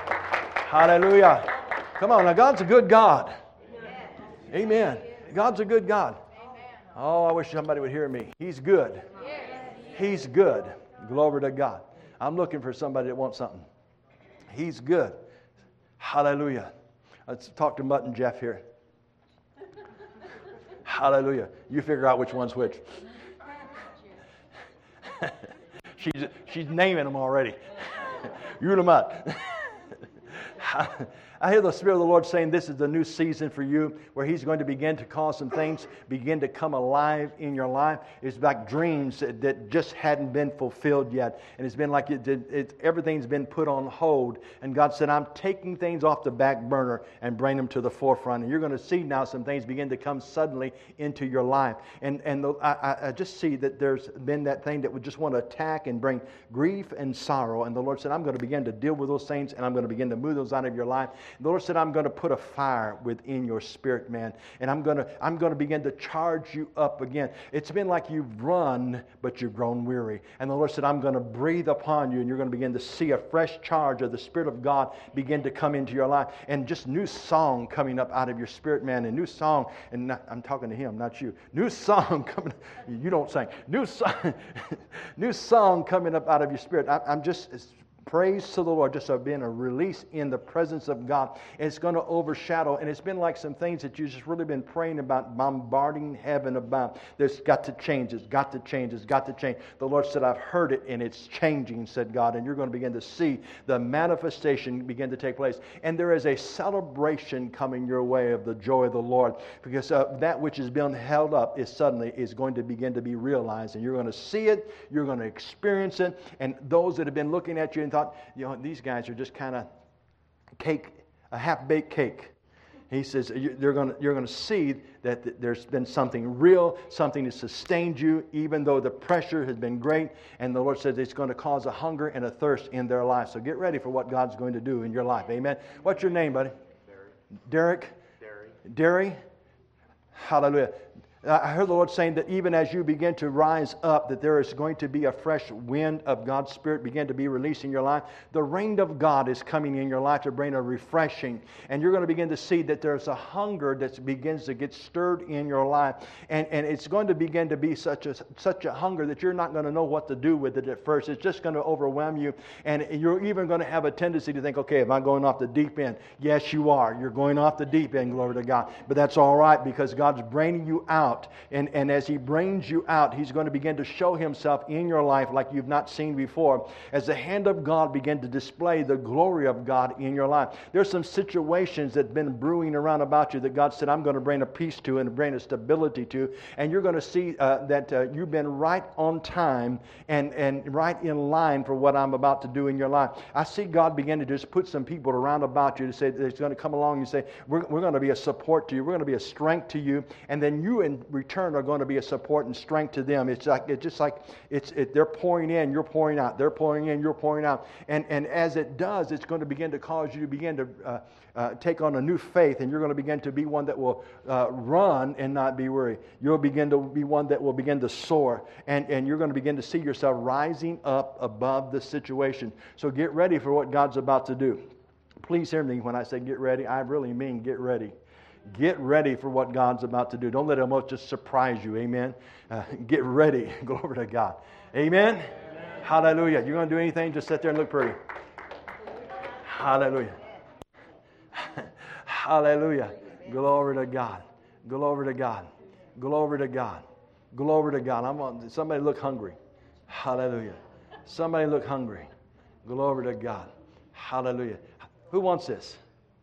Hallelujah. Come on, now God's a good God. Amen. God's a good God. Oh, I wish somebody would hear me. He's good. He's good. Glory to God. I'm looking for somebody that wants something. He's good. Hallelujah. Let's talk to Mutt and Jeff here. Hallelujah. You figure out which one's which. she's, she's naming them already. You and Mutt. I hear the Spirit of the Lord saying this is the new season for you where He's going to begin to cause some things begin to come alive in your life. It's like dreams that, that just hadn't been fulfilled yet. And it's been like it, it, it, everything's been put on hold. And God said, I'm taking things off the back burner and bring them to the forefront. And you're going to see now some things begin to come suddenly into your life. And, and the, I, I just see that there's been that thing that would just want to attack and bring grief and sorrow. And the Lord said, I'm going to begin to deal with those things and I'm going to begin to move those out of your life. The Lord said, I'm going to put a fire within your spirit, man. And I'm going to I'm going to begin to charge you up again. It's been like you've run, but you've grown weary. And the Lord said, I'm going to breathe upon you, and you're going to begin to see a fresh charge of the Spirit of God begin to come into your life. And just new song coming up out of your spirit, man. And new song, and not, I'm talking to him, not you. New song coming, you don't sing. New song, new song coming up out of your spirit. I, I'm just... praise to the Lord, just of being a release in the presence of God. It's going to overshadow, and it's been like some things that you've just really been praying about, bombarding heaven about. There's got to change, it's got to change, it's got to change. The Lord said, I've heard it, and it's changing, said God, and you're going to begin to see the manifestation begin to take place. And there is a celebration coming your way of the joy of the Lord, because uh, that which has been held up is suddenly is going to begin to be realized, and you're going to see it, you're going to experience it, and those that have been looking at you and thought, you know, these guys are just kind of cake, a half-baked cake. He says, you're going to, you're going to see that there's been something real, something that sustained you, even though the pressure has been great. And the Lord says it's going to cause a hunger and a thirst in their life. So get ready for what God's going to do in your life. Amen. What's your name, buddy? Derek. Derek. Derry. Hallelujah. I heard the Lord saying that even as you begin to rise up, that there is going to be a fresh wind of God's Spirit begin to be released in your life. The rain of God is coming in your life to bring a refreshing. And you're going to begin to see that there's a hunger that begins to get stirred in your life. And, and it's going to begin to be such a, such a hunger that you're not going to know what to do with it at first. It's just going to overwhelm you. And you're even going to have a tendency to think, okay, am I going off the deep end? Yes, you are. You're going off the deep end, glory to God. But that's all right, because God's bringing you out. And, and as He brings you out, He's going to begin to show Himself in your life like you've not seen before. As the hand of God begin to display the glory of God in your life. There's some situations that have been brewing around about you that God said, I'm going to bring a peace to and bring a stability to. And you're going to see uh, that uh, you've been right on time and, and right in line for what I'm about to do in your life. I see God begin to just put some people around about you to say that He's going to come along and say, we're, we're going to be a support to you. We're going to be a strength to you. And then you in return are going to be a support and strength to them. It's like it's just like it's it, they're pouring in, you're pouring out. They're pouring in, you're pouring out. And and as it does, it's going to begin to cause you to begin to uh, uh, take on a new faith, and you're going to begin to be one that will uh, run and not be weary. You'll begin to be one that will begin to soar, and and you're going to begin to see yourself rising up above the situation. So get ready for what God's about to do. Please hear me when I say get ready. I really mean get ready. Get ready for what God's about to do. Don't let it just surprise you. Amen. Uh, get ready. Glory to God. Amen? Amen. Hallelujah. You're going to do anything? Just sit there and look pretty. Hallelujah. Hallelujah. Glory to God. Glory to God. Glory to God. Glory to God. I'm on, somebody look hungry. Hallelujah. Somebody look hungry. Glory to God. Hallelujah. Who wants this?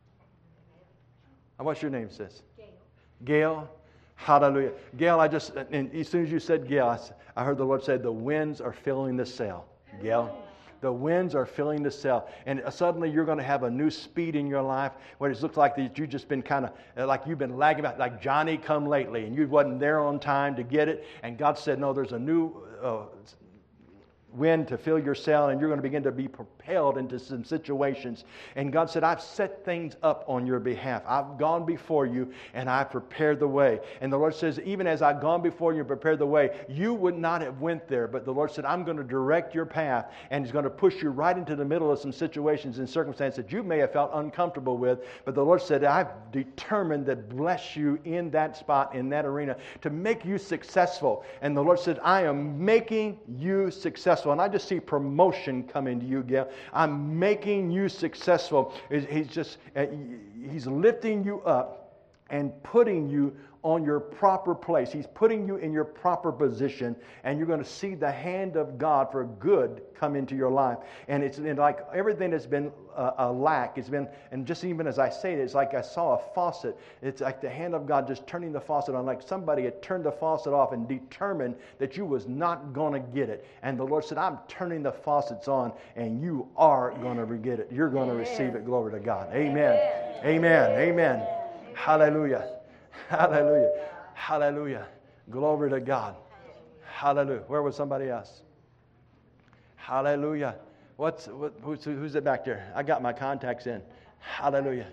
What's your name, sis? Gail. Gail? Hallelujah. Gail, I just, and as soon as you said Gail, I, I heard the Lord say, the winds are filling the sail. Gail? The winds are filling the sail. And suddenly you're going to have a new speed in your life where it looks like that you've just been kind of, like you've been lagging about, like Johnny come lately, and you wasn't there on time to get it. And God said, no, there's a new uh, wind to fill your sail, and you're going to begin to be propelled into some situations. And God said, I've set things up on your behalf. I've gone before you, and I've prepared the way. And the Lord says, even as I've gone before you and prepared the way, you would not have went there. But the Lord said, I'm going to direct your path, and He's going to push you right into the middle of some situations and circumstances that you may have felt uncomfortable with. But the Lord said, I've determined to bless you in that spot, in that arena, to make you successful. And the Lord said, I am making you successful. And I just see promotion coming to you, Gail. I'm making you successful. He's just, He's lifting you up and putting you on your proper place. He's putting you in your proper position, and you're going to see the hand of God for good come into your life. And it's and like everything that's been a, a lack, it's been, and just even as I say it, it's like I saw a faucet. It's like the hand of God just turning the faucet on, like somebody had turned the faucet off and determined that you was not going to get it. And the Lord said, I'm turning the faucets on, and you are going to get it. You're going to receive it. Glory to God. Amen. Amen. Amen. Amen. Hallelujah. Hallelujah. Hallelujah. Glory to God. Hallelujah. Where was somebody else? Hallelujah. What's what, who's, who's it back there? I got my contacts in. Hallelujah.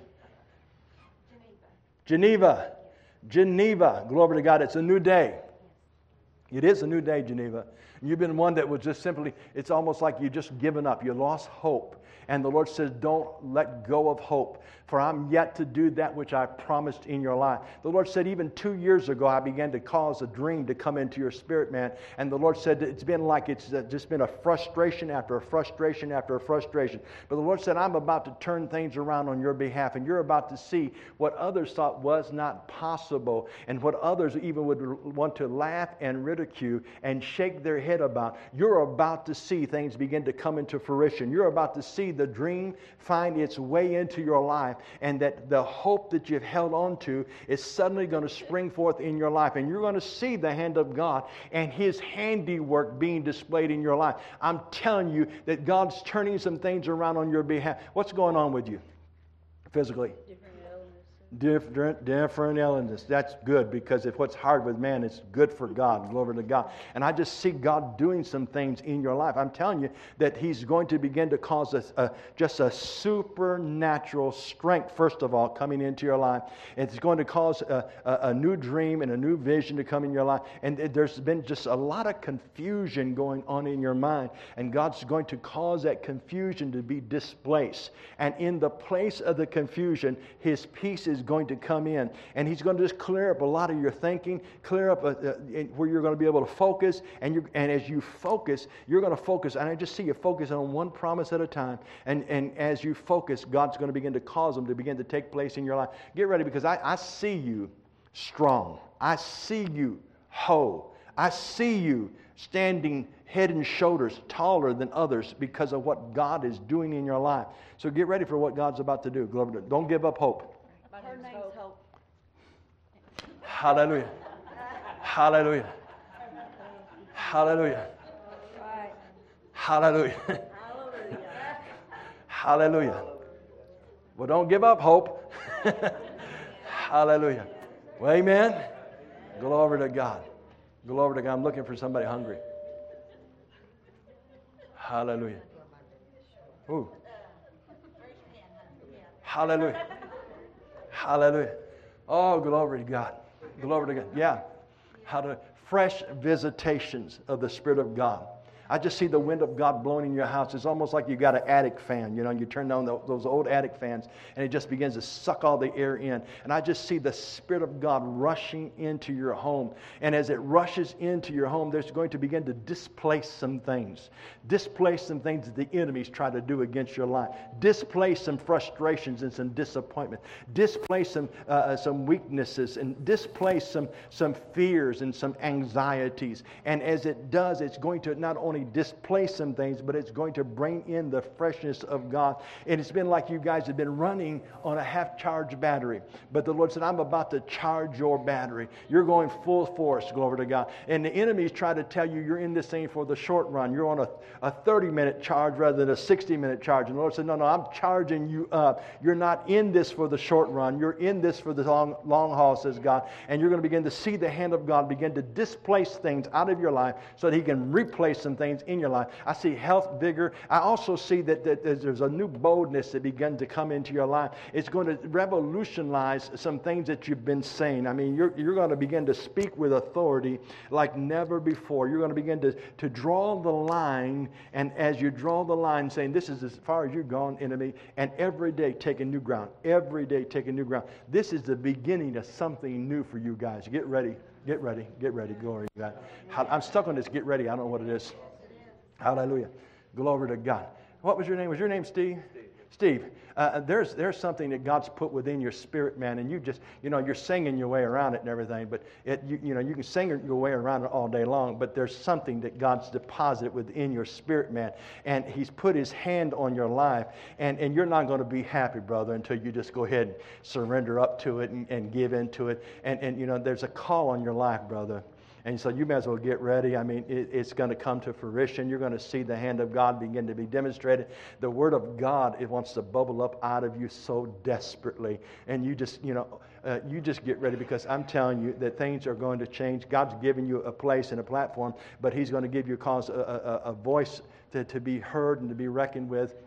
Geneva. Geneva. Geneva. Glory to God. It's a new day. It is a new day, Geneva. You've been one that was just simply, it's almost like you just given up. You lost hope. And the Lord says, don't let go of hope, for I'm yet to do that which I promised in your life. The Lord said, even two years ago, I began to cause a dream to come into your spirit, man. And the Lord said, it's been like it's just been a frustration after a frustration after a frustration. But the Lord said, I'm about to turn things around on your behalf, and you're about to see what others thought was not possible, and what others even would want to laugh and ridicule and shake their head about. You're about to see things begin to come into fruition. You're about to see the dream find its way into your life, and that the hope that you've held on to is suddenly going to spring forth in your life, and you're going to see the hand of God and His handiwork being displayed in your life. I'm telling you that God's turning some things around on your behalf. What's going on with you physically? Different, different illness. That's good, because if what's hard with man, it's good for God. Glory to God. And I just see God doing some things in your life. I'm telling you that He's going to begin to cause a, a, just a supernatural strength, first of all, coming into your life. It's going to cause a, a, a new dream and a new vision to come in your life. And there's been just a lot of confusion going on in your mind. And God's going to cause that confusion to be displaced. And in the place of the confusion, His peace is going to come in, and He's going to just clear up a lot of your thinking, clear up a, a, where you're going to be able to focus, and you and as you focus, you're going to focus, and I just see you focus on one promise at a time, and, and as you focus, God's going to begin to cause them to begin to take place in your life. Get ready, because I, I see you strong. I see you whole. I see you standing head and shoulders taller than others because of what God is doing in your life. So get ready for what God's about to do. Don't give up hope. Her name's Hope. Hallelujah. Hallelujah. Hallelujah. Hallelujah. Hallelujah. Well, don't give up hope. Hallelujah. Well, amen. Glory to God. Glory to God. I'm looking for somebody hungry. Hallelujah. Ooh. Hallelujah. Hallelujah. Oh, glory to God. Glory to God. Yeah. How to fresh visitations of the Spirit of God. I just see the wind of God blowing in your house. It's almost like you got an attic fan. You know, you turn on the, those old attic fans, and it just begins to suck all the air in. And I just see the Spirit of God rushing into your home. And as it rushes into your home, there's going to begin to displace some things. Displace some things that the enemies try to do against your life. Displace some frustrations and some disappointment. Displace some uh, some weaknesses, and displace some, some fears and some anxieties. And as it does, it's going to not only displace some things, but it's going to bring in the freshness of God. And it's been like you guys have been running on a half-charged battery. But the Lord said, I'm about to charge your battery. You're going full force, glory to God. And the enemies try to tell you you're in this thing for the short run. You're on a, a thirty-minute charge rather than a sixty-minute charge. And the Lord said, no, no, I'm charging you up. You're not in this for the short run. You're in this for the long, long haul, says God. And you're going to begin to see the hand of God begin to displace things out of your life so that He can replace some things in your life. I see health, vigor. I also see that, that there's a new boldness that began to come into your life. It's going to revolutionize some things that you've been saying. I mean, you're, you're going to begin to speak with authority like never before. You're going to begin to, to draw the line, and as you draw the line, saying, this is as far as you've gone, enemy, and every day taking new ground. Every day taking new ground. This is the beginning of something new for you guys. Get ready. Get ready. Get ready. Glory to God. I'm stuck on this get ready. I don't know what it is. Hallelujah. Glory to God. What was your name? Was your name Steve? Steve. Steve, uh, there's there's something that God's put within your spirit, man, and you just, you know, you're singing your way around it and everything, but it, you, you know, you can sing your way around it all day long, but there's something that God's deposited within your spirit, man, and He's put His hand on your life, and, and you're not going to be happy, brother, until you just go ahead and surrender up to it and, and give into it, and, and, you know, there's a call on your life, brother. And so you may as well get ready. I mean, it, it's going to come to fruition. You're going to see the hand of God begin to be demonstrated. The Word of God, it wants to bubble up out of you so desperately. And you just, you know, uh, you just get ready, because I'm telling you that things are going to change. God's given you a place and a platform, but He's going to give you a cause, a, a, a voice to, to be heard and to be reckoned with.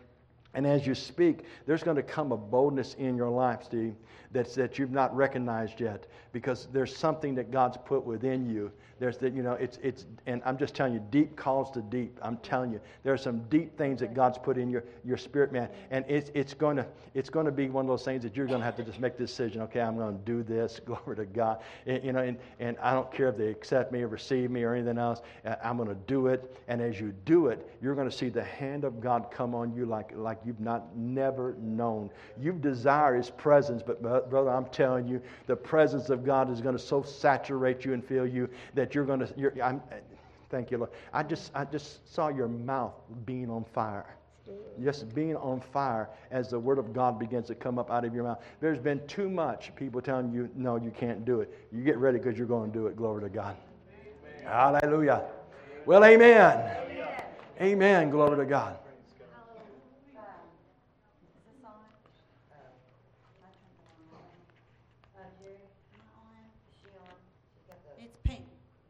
And as you speak, there's going to come a boldness in your life, Steve, that's, that you've not recognized yet, because there's something that God's put within you. There's that, you know, it's, it's, and I'm just telling you, deep calls to deep. I'm telling you, there are some deep things that God's put in your, your spirit, man. And it's, it's going to, it's going to be one of those things that you're going to have to just make the decision. Okay, I'm going to do this. Glory to God. And, you know, and, and I don't care if they accept me or receive me or anything else. I'm going to do it. And as you do it, you're going to see the hand of God come on you like, like you've not never known. You desire His presence, but brother, I'm telling you, the presence of God is going to so saturate you and fill you that you're going to. You're, I'm, thank you, Lord. I just, I just saw your mouth being on fire, just being on fire as the Word of God begins to come up out of your mouth. There's been too much people telling you, no, you can't do it. You get ready because you're going to do it. Glory to God. Amen. Hallelujah. Well, amen. Amen. Amen. Glory to God. It's pink.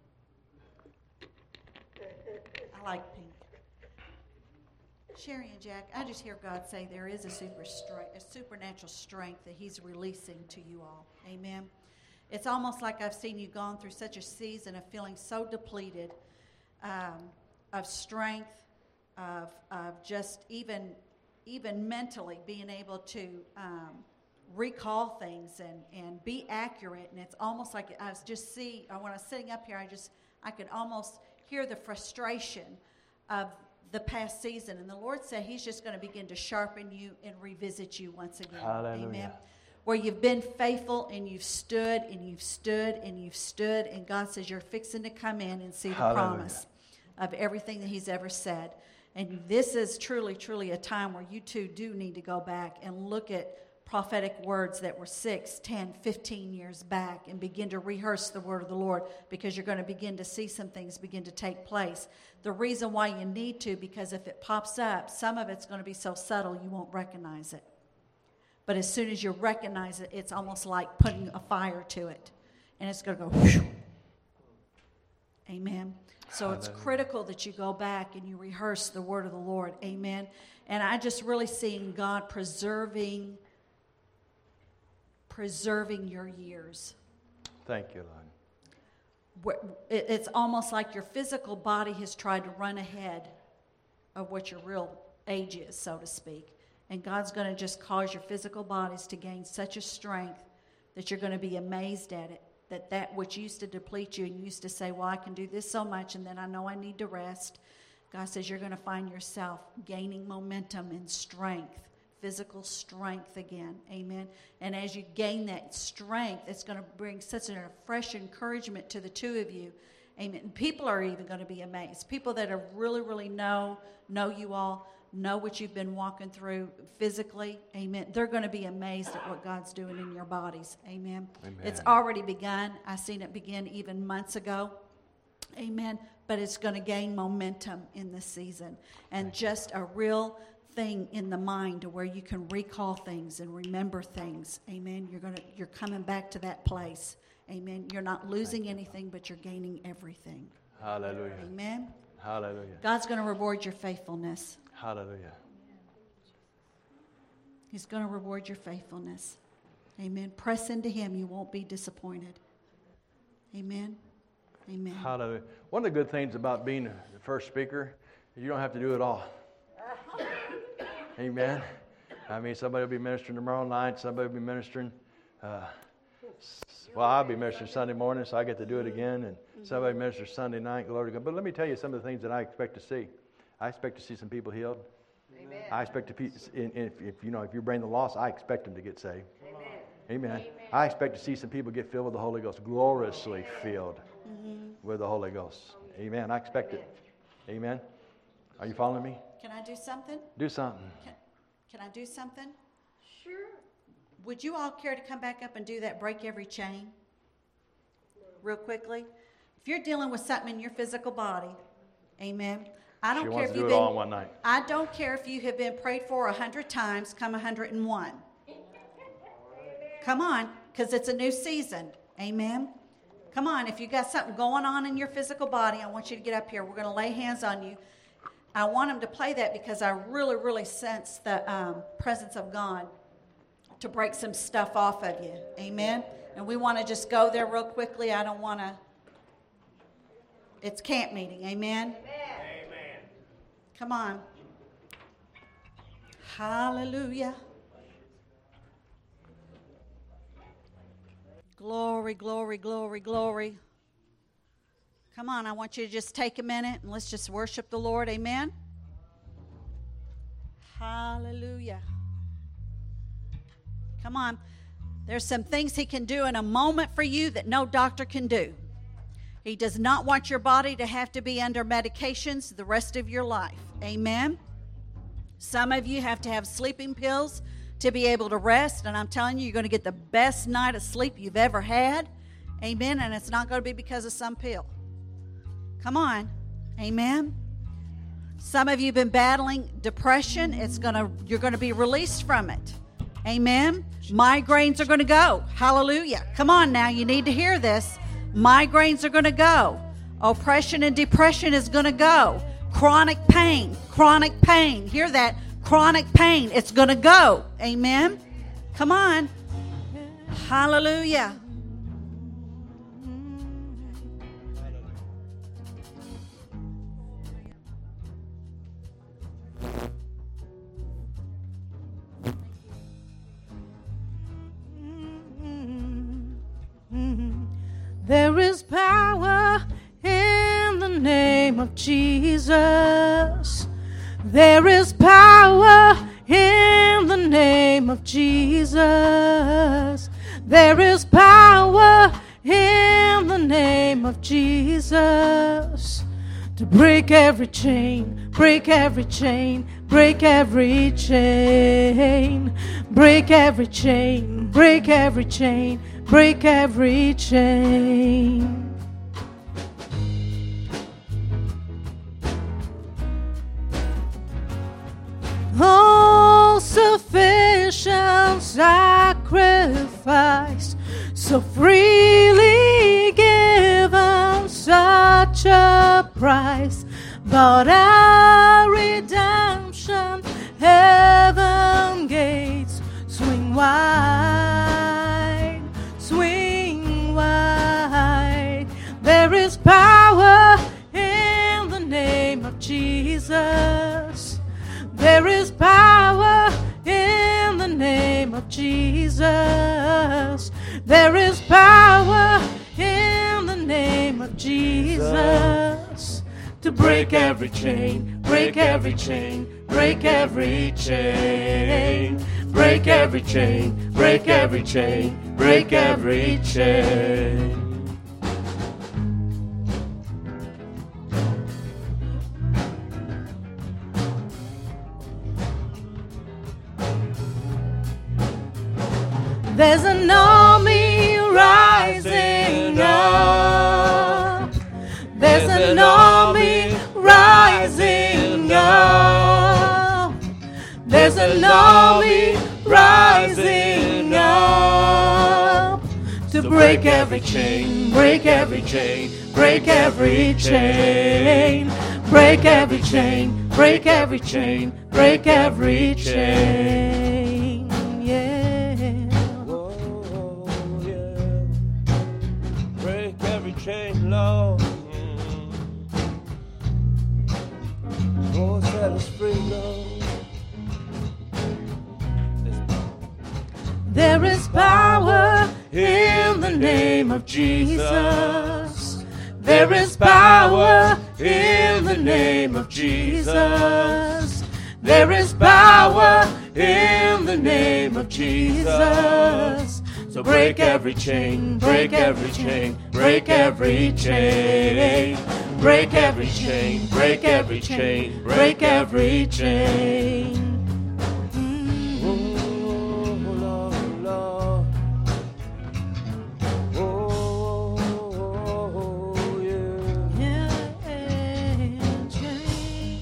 I like pink. Sherry and Jack, I just hear God say there is a super strength, a supernatural strength that He's releasing to you all. Amen. It's almost like I've seen you gone through such a season of feeling so depleted um, of strength, of of just even even mentally being able to um, recall things and, and be accurate. And it's almost like I was just see, when I was sitting up here, I just, I could almost hear the frustration of the past season. And the Lord said He's just going to begin to sharpen you and revisit you once again. Hallelujah. Amen. Where you've been faithful and you've stood and you've stood and you've stood. And God says you're fixing to come in and see the Hallelujah. promise of everything that He's ever said. And this is truly, truly a time where you two do need to go back and look at prophetic words that were six, ten, fifteen years back and begin to rehearse the word of the Lord, because you're going to begin to see some things begin to take place. The reason why you need to, because if it pops up, some of it's going to be so subtle you won't recognize it. But as soon as you recognize it, it's almost like putting a fire to it. And it's going to go whoosh. Amen. So it's critical that you go back and you rehearse the word of the Lord. Amen. And I just really seeing God preserving preserving your years. Thank you, Lord. It's almost like your physical body has tried to run ahead of what your real age is, so to speak. And God's going to just cause your physical bodies to gain such a strength that you're going to be amazed at it. That that which used to deplete you and you used to say, well, I can do this so much and then I know I need to rest. God says you're going to find yourself gaining momentum and strength. Physical strength again. Amen. And as you gain that strength, it's going to bring such a fresh encouragement to the two of you. Amen. And people are even going to be amazed. People that are really, really know, know you all, know what you've been walking through physically. Amen. They're going to be amazed at what God's doing in your bodies. Amen. Amen. It's already begun. I've seen it begin even months ago. Amen. But it's going to gain momentum in this season. And just a real thing in the mind to where you can recall things and remember things. Amen. You're going to you're coming back to that place. Amen. You're not losing anything, but you're gaining everything. Hallelujah. Amen. Hallelujah. God's going to reward your faithfulness. Hallelujah. He's going to reward your faithfulness. Amen. Press into Him. You won't be disappointed. Amen. Amen. Hallelujah. One of the good things about being the first speaker is you don't have to do it all. Amen. I mean, somebody will be ministering tomorrow night. Somebody will be ministering. Uh, well, I'll be ministering Sunday morning, so I get to do it again. And somebody ministers Sunday night. Glory to God. But let me tell you some of the things that I expect to see. I expect to see some people healed. Amen. I expect to, if, if you know, if you bring the lost, I expect them to get saved. Amen. Amen. Amen. I expect to see some people get filled with the Holy Ghost, gloriously filled mm-hmm. with the Holy Ghost. Amen. I expect it. Amen. Are you following me? Can I do something? Do something. Can, can I do something? Sure. Would you all care to come back up and do that break every chain? Real quickly. If you're dealing with something in your physical body, amen. I don't she care wants if to do you've it been, all in one night. I don't care if you have been prayed for a hundred times, come a hundred and one. Come on, because it's a new season. Amen. Come on, if you got something going on in your physical body, I want you to get up here. We're going to lay hands on you. I want him to play that because I really, really sense the um, presence of God to break some stuff off of you. Amen? And we want to just go there real quickly. I don't want to. It's camp meeting. Amen? Amen. Come on. Hallelujah. Glory, glory, glory, glory. Come on, I want you to just take a minute and let's just worship the Lord. Amen? Hallelujah. Come on. There's some things he can do in a moment for you that no doctor can do. He does not want your body to have to be under medications the rest of your life. Amen? Some of you have to have sleeping pills to be able to rest, and I'm telling you, you're going to get the best night of sleep you've ever had. Amen? And it's not going to be because of some pill. Come on. Amen? Some of you have been battling depression. It's going to, you're going to be released from it. Amen? Migraines are going to go. Hallelujah. Come on now, you need to hear this. Migraines are going to go. Oppression and depression is going to go. Chronic pain, chronic pain. Hear that? Chronic pain. It's going to go. Amen? Come on. Hallelujah. There is power in the name of Jesus. There is power in the name of Jesus. There is power in the name of Jesus to break every chain, break every chain, break every chain, break every chain, break every chain, break every chain. All sufficient sacrifice, so freely given, such a price, but our redemption, heaven gates swing wide, swing wide. There is power in the name of Jesus. There is power in the name of Jesus. There is power in the name of Jesus to break every chain, break every chain, break every chain, break every chain, break every chain, break every chain. There's an army rising up. There's an army rising up. There's an army rising up to break every chain, break every chain, break every chain, break every chain, break every chain, break every chain. Yeah. Chain, Lord. Oh, set us free, Lord. There is power in the name of Jesus. There is power in the name of Jesus. There is power in the name of Jesus. So break every chain, break every chain, break every chain, break every chain, break every chain, break every chain. Mm-hmm. Oh, Lord, Lord. Oh, yeah. Yeah, chain.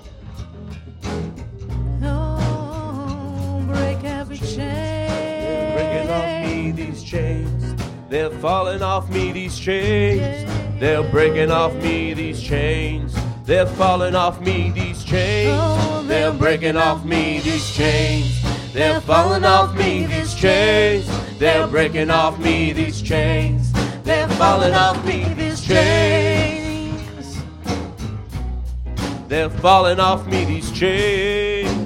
Oh, break every chain. These chains, they're falling off me, these chains, they're breaking off me, these chains, They're falling off me, these chains. Oh, They're breaking off me, these chains. They're falling off me, these chains. They're breaking off me, these chains. They're falling off me, these chains. They're falling off me, these chains.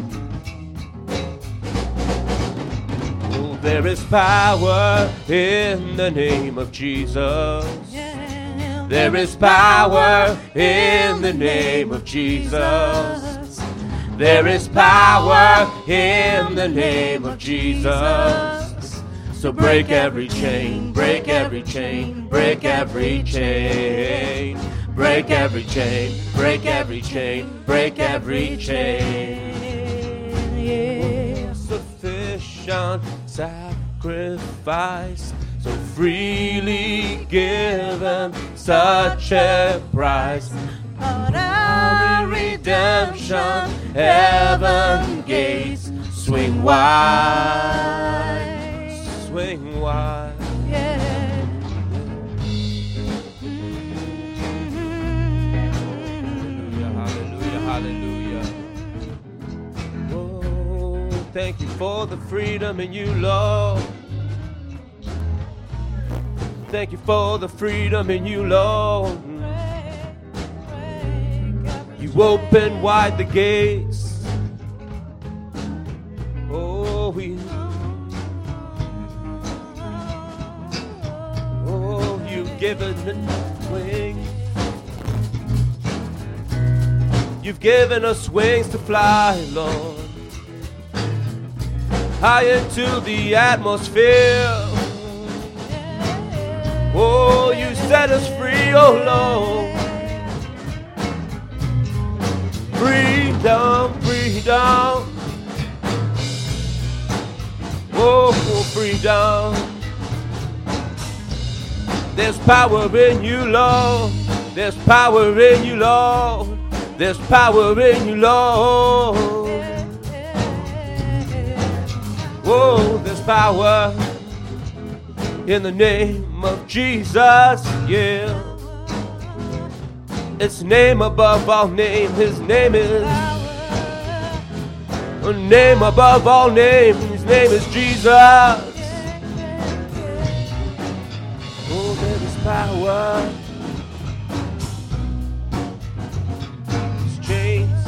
Oh, there is power in the name of Jesus. There is power in the name of Jesus. There is power in the name of Jesus. So break every chain, break every chain, break every chain. Break every chain, break every chain, break every chain. Yeah. Sufficient sacrifice, so freely given, such a price. But our redemption, heaven gates swing wide, swing wide. Yeah. Hallelujah, hallelujah, hallelujah. Oh, thank you for the freedom in you, Lord. Thank you for the freedom in you, Lord. You open wide the gates. Oh, we. Oh, you've given us wings. You've given us wings to fly, Lord, high into the atmosphere. Oh, you set us free, oh Lord. Freedom, freedom. Oh, freedom. There's power in you, Lord. There's power in you, Lord. There's power in you, Lord. Oh, there's power in the name of Jesus, yeah. It's name above all name. His name is a name above all names. His name is Jesus. Oh, there is power. These chains.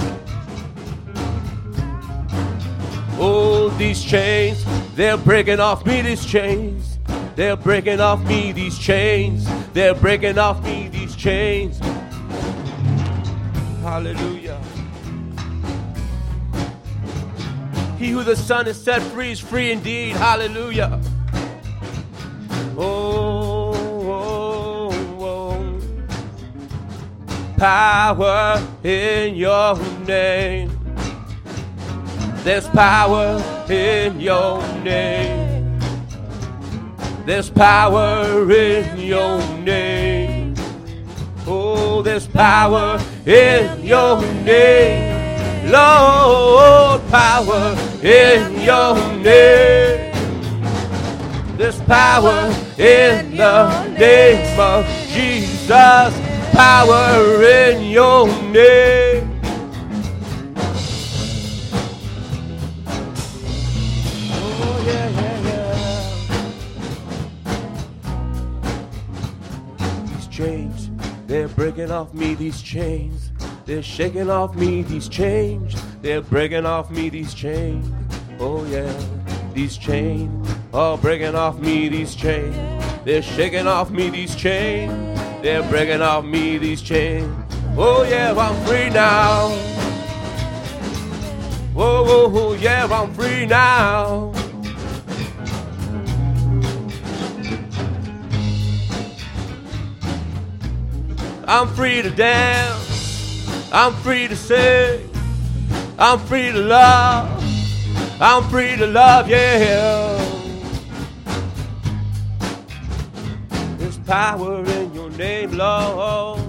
Oh, these chains. They're breaking off me, these chains. They're breaking off me, these chains. They're breaking off me, these chains. Hallelujah. He who the Son has set free is free indeed. Hallelujah. Oh, oh, oh. Power in your name. There's power in your name. There's power in your name. Oh, there's power in your name. Lord, power in your name. There's power in the name of Jesus. Power in your name. Oh, yeah, yeah, yeah. These chains, they're breaking off me, these chains. They're shaking off me, these chains. They're breaking off me, these chains. Oh yeah, these chains are breaking off me, these chains. They're shaking off me, these chains. They're breaking off me, these chains. Oh yeah, I'm free now. Whoa, whoa, whoa, yeah, I'm free now. I'm free to dance. I'm free to sing. I'm free to love. I'm free to love, yeah. There's power in your name, Lord.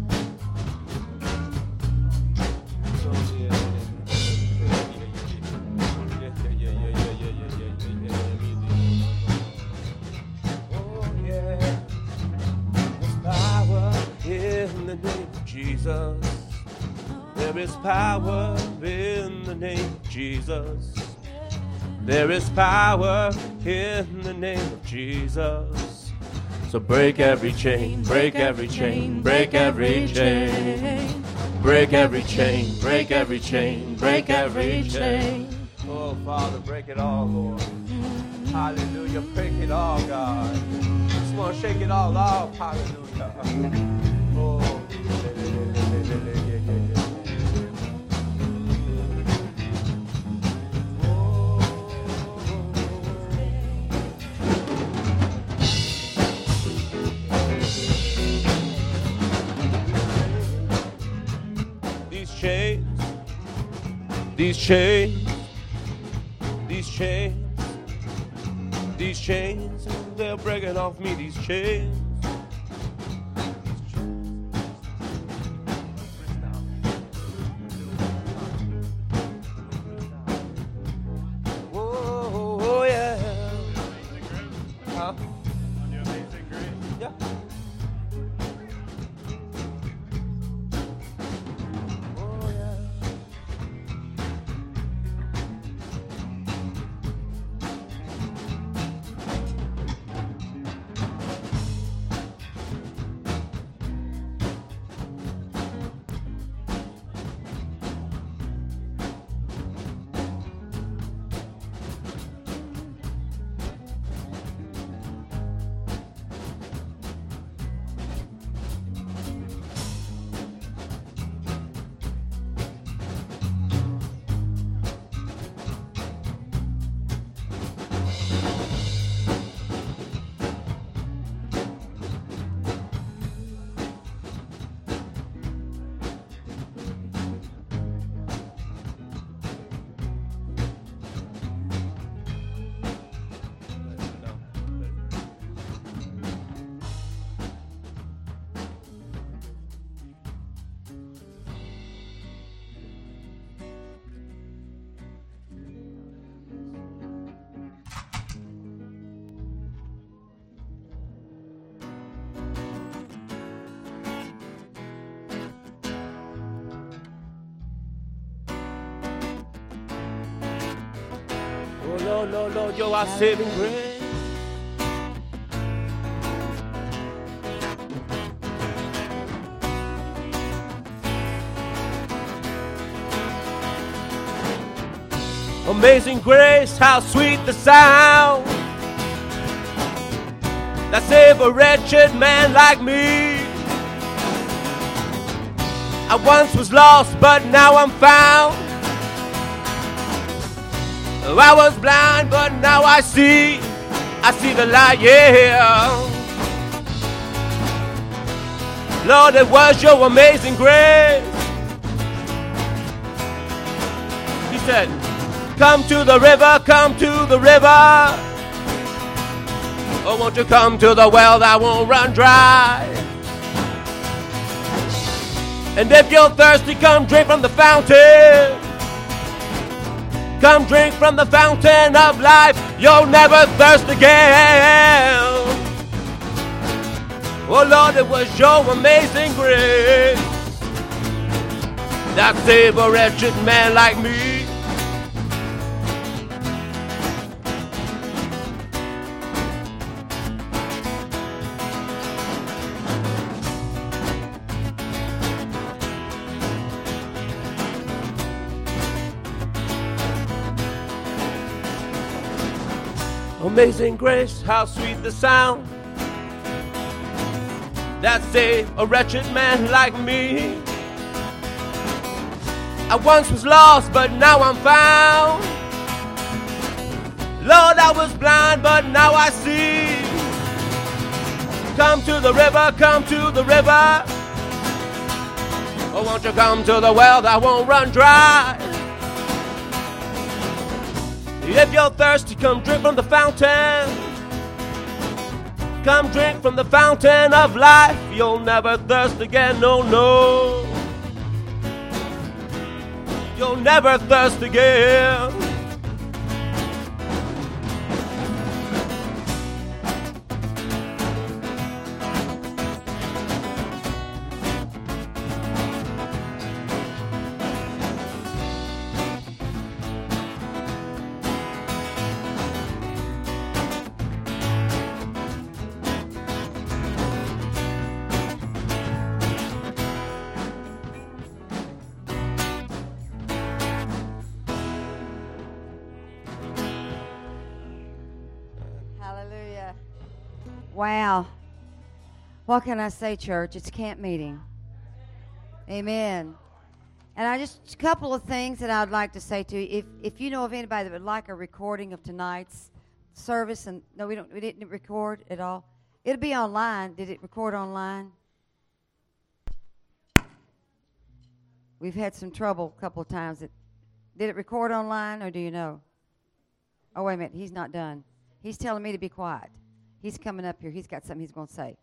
Oh, yeah. There's power in the name of Jesus. There is power in the name of Jesus. There is power in the name of Jesus. So break every chain, break every chain, break every chain. Break every chain, break every chain, break every chain. Oh, Father, break it all, Lord. Hallelujah, break it all, God. Just want to shake it all off. Hallelujah. Oh. These chains, these chains, these chains. These chains, they're breaking off me, these chains. Whoa, oh yeah. Huh? Yeah. Oh yeah. Oh, Lord, Lord, Lord, you're our saving grace. Amazing grace, how sweet the sound that saved a wretched man like me. I once was lost, but now I'm found. I was blind, but now I see. I see the light, yeah. Lord, it was your amazing grace. He said, come to the river, come to the river. Oh, won't you come to the well that won't run dry? And if you're thirsty, come drink from the fountain. Come drink from the fountain of life. You'll never thirst again. Oh Lord, it was your amazing grace that saved a wretched man like me. Amazing grace, how sweet the sound that saved a wretched man like me. I once was lost, but now I'm found. Lord, I was blind, but now I see. Come to the river, come to the river. Oh, won't you come to the well that won't run dry? If you're thirsty, come drink from the fountain. Come drink from the fountain of life. You'll never thirst again, no, no. You'll never thirst again. Wow. What can I say, church? It's camp meeting. Amen. And I just, a couple of things that I'd like to say to you. If if you know of anybody that would like a recording of tonight's service, and no, we don't, we didn't record at all. It'll be online. Did it record online? We've had some trouble a couple of times. It, did it record online, or do you know? Oh, wait a minute. He's not done. He's telling me to be quiet. He's coming up here. He's got something he's going to say.